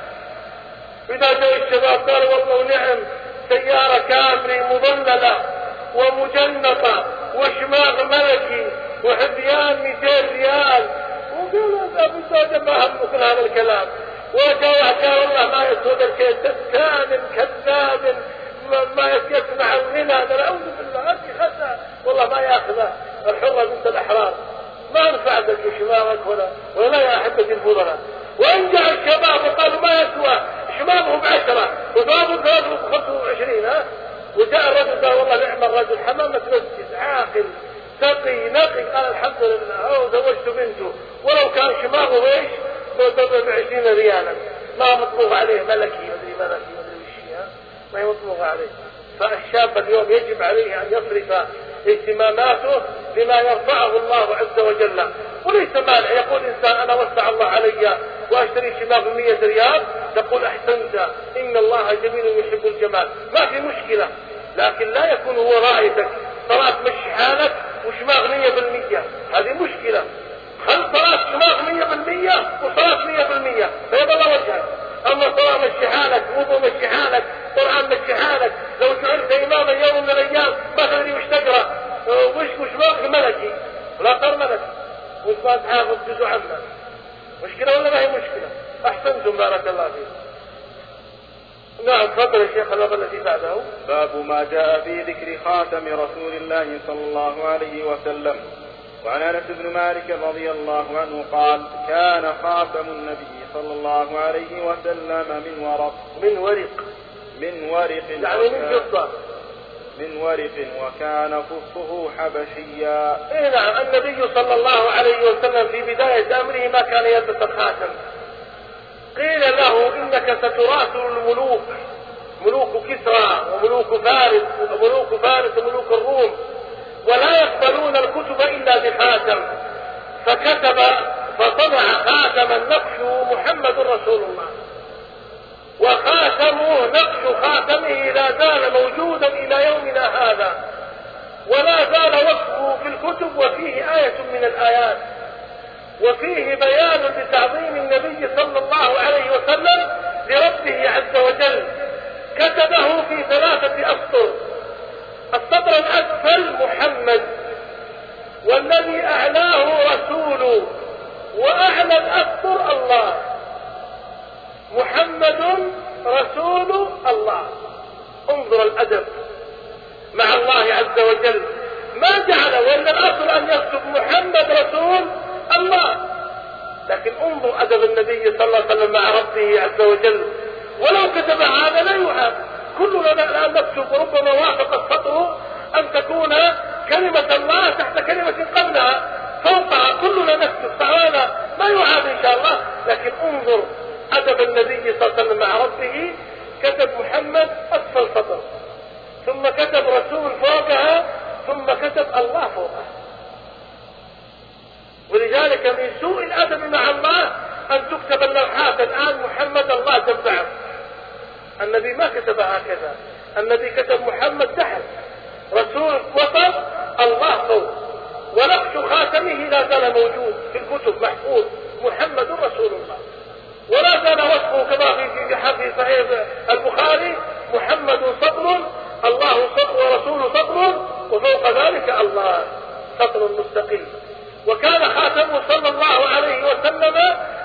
إذا جاء الشباب قالوا: والله ونعم، سيارة كامري مظللة ومجنطة وشماغ ملكي وحبيان 200 ريال، وقالوا: أبو زوجة ما هم كل هذا الكلام. وجاء وحكى: والله ما يسود الكيد، دكان كذاب ما يسمع الغنى، أعوذ بالله، هذه خسا والله ما يأخذها الحرة بنت الأحرار، ما نفعتك شماغك ولا يا أحبتي الفضلاء. وإن جاء الشباب وقالوا: ما يسوى شماغه ب10 وضابط 25، ها؟ وجاء الرجل قال: والله نعم الرجل، حمامة مسجد، عاقل تقي نقي، قال: الحمد لله، زوجت بنته، ولو كان شماغه ايش ب20 ريالا، ما مطبوغ عليه ملكي مدري وشي، ما هي مطبوغ عليه. فالشاب اليوم يجب عليه أن يصرف اهتماماته بما يرفعه الله عز وجل. وليس مانع يقول إنسان: أنا وسع الله علي وأشتري شماغ ب100 ريال، تقول: أحسنت، إن الله جميل يحب الجمال، ما في مشكلة. لكن لا يكون هو رايتك صلاة مشي حالك وشماغ 100%، هذه مشكلة. خل صلاة شماغ 100% وصلاة 100%، فيبقى وجهك. أما صلاة مشي حالك، وضوء مشي حالك، قرآن مشي حالك، لو جعلت إماما يوم من الأيام ما تدري وش تقرأ، وشماغ ملكي ولا صار ملكي، وش ما تحافظ جزء عنا، مشكلة ولا ما هي مشكلة؟ أحسنتم، بارك الله فيكم. نعم، تفضل يا شيخ. الباب الذي بعده باب ما جاء في ذكر خاتم رسول الله صلى الله عليه وسلم. وعن أنس بن مالك رضي الله عنه قال: كان خاتم النبي صلى الله عليه وسلم من ورق يعني من فضة، من ورق، وكان فصه حبشيا. نعم. النبي صلى الله عليه وسلم في بداية أمره ما كان يلبس الخاتم. قيل له: إنك ستراسل الملوك، ملوك كسرى وملوك فارس وملوك الروم، ولا يقبلون الكتب إلا بخاتم. فطبع خاتما نقش محمد رسول الله، وخاتمه نقش خاتمه لا زال موجودا إلى يومنا هذا، ولا زال وصفه في الكتب، وفيه آية من الآيات، وفيه بيان لتعظيم النبي صلى الله عليه وسلم لربه عز وجل. كتبه في 3 أسطر. السطر الأسفل محمد، والذي أعلاه رسول، وأعلى الأسطر الله. محمد رسول الله. انظر الأدب مع الله عز وجل، ما جعل، وإن الأصل أن يكتب محمد رسول الله، لكن انظر أدب النبي صلى الله عليه وسلم مع ربه عز وجل. ولو كتب هذا لا يعاب، كلنا الآن نكتب، وربما وافق السطر أن تكون كلمة الله تحت كلمة قبلها فوقها، كلنا نكتب، فهذا ما يعاب إن شاء الله. لكن انظر أدب النبي صلى الله عليه وسلم مع ربه، كتب محمد أسفل سطر، ثم كتب رسول فوقها، ثم كتب الله فوقها. ولذلك من سوء الأدب مع الله أن تكتب اللوحات الآن محمد الله تبعه. النبي ما كتب هكذا، النبي كتب محمد تحت، رسول وسط، الله فوق، ونقش خاتمه لا زال موجود في الكتب محفوظ، محمد رسول الله. ولا زال وصفه كما في صحيح البخاري: محمد سطر، الله سطر، ورسول سطر، وفوق ذلك الله، سطر مستقيم. وكان خاتمه صلى الله عليه وسلم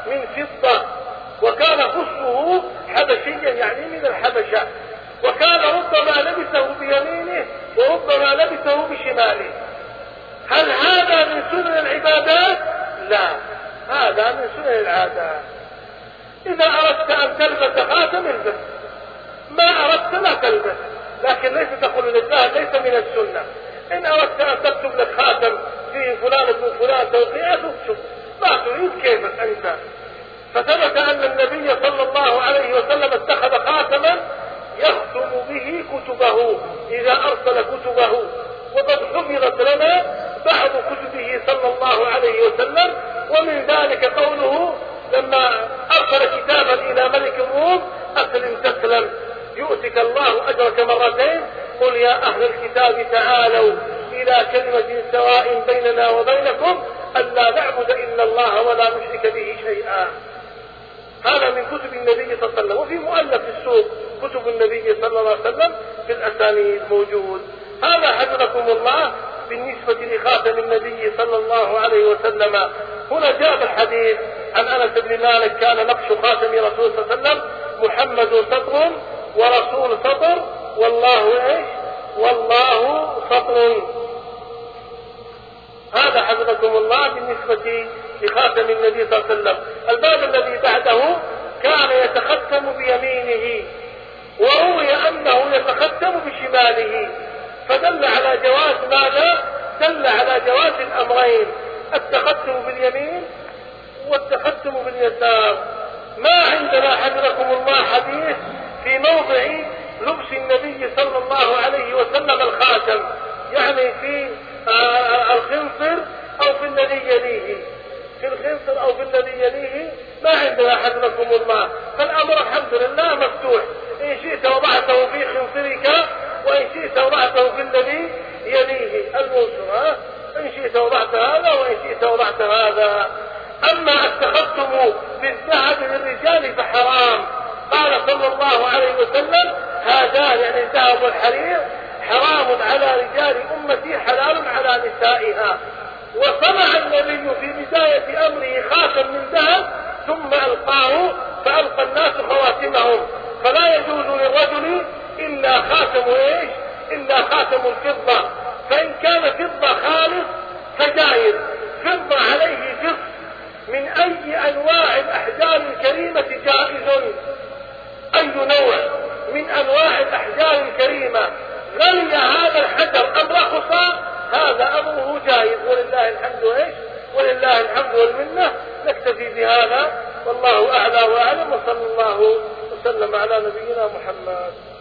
لا، هذا من سنن العادات. إذا أردت أن تلبس خاتم البس، ما أردت لا تلبس، لكن ليس تقول للذهب ليس من السنة. إن أردت أن تكتب لك خاتم فيه فلان ابن فلان توقيعه تكتب، ما تريد كيفك أنت. فثبت أن النبي صلى الله عليه وسلم اتخذ خاتما يختم به كتبه إذا أرسل كتبه، وقد حفظت لنا بعض كتبه صلى الله عليه وسلم. ومن ذلك قوله لما أرسل كتابا إلى ملك الروم: أسلم تسلم يؤتك الله أجرك مرتين. قل يا أهل الكتاب تعالوا إلى كلمة سواء بيننا وبينكم ألا نعبد إلا الله ولا نشرك به شيئا. هذا من كتب النبي صلى الله عليه وسلم. وفي مؤلف السوق كتب النبي صلى الله عليه وسلم في الأسانيد موجود. هذا حفظكم الله بالنسبة لخاتم النبي صلى الله عليه وسلم. هنا جاء الحديث عن أنس بن مالك: كان نقش خاتم رسول صلى الله عليه وسلم: محمد سطر ورسول سطر والله ايش؟ والله سطر. هذا حفظكم الله بالنسبة لخاتم النبي صلى الله عليه وسلم. الباب الذي بعده: كان يتختم بيمينه، وروي أنه يتختم بشماله، فدل على جواز ماذا؟ دل على جواز الأمرين: التختم باليمين والتختم باليسار. ما عندنا حفظكم الله حديث في موضع لبس النبي صلى الله عليه وسلم الخاتم، يعني في الخنصر أو في الذي يليه، في الخنصر أو في الذي يليه ما عندنا حفظكم الله. فالأمر الحمد لله مفتوح، إن شئت وضعته في خنصرك، وإن شئت وضعته في الذي يليه الموسر، إن شئت وضعت هذا وإن شئت وضعت هذا. أما التختم بالذهب للرجال فحرام. قال صلى الله عليه وسلم: هذان يعني الذهب والحرير حرام على رجال أمتي حلال على نسائها. وصنع النبي في بداية أمره خاتم من ذهب ثم ألقاه فألقى الناس خواتمهم. فلا يجوز للرجل إلا خاتم ايش؟ إلا خاتم الفضة. فإن كان فضة خالص فجائز، فضة عليه فض من أي أنواع الأحجار الكريمة جائز، أي نوع من أنواع الأحجار الكريمة غلي هذا الحجر أم رخص هذا أمره جائز. ولله الحمد ايش؟ ولله الحمد والمنة. نكتفي بهذا والله أعلى وأعلم، وصلى الله وسلم على نبينا محمد.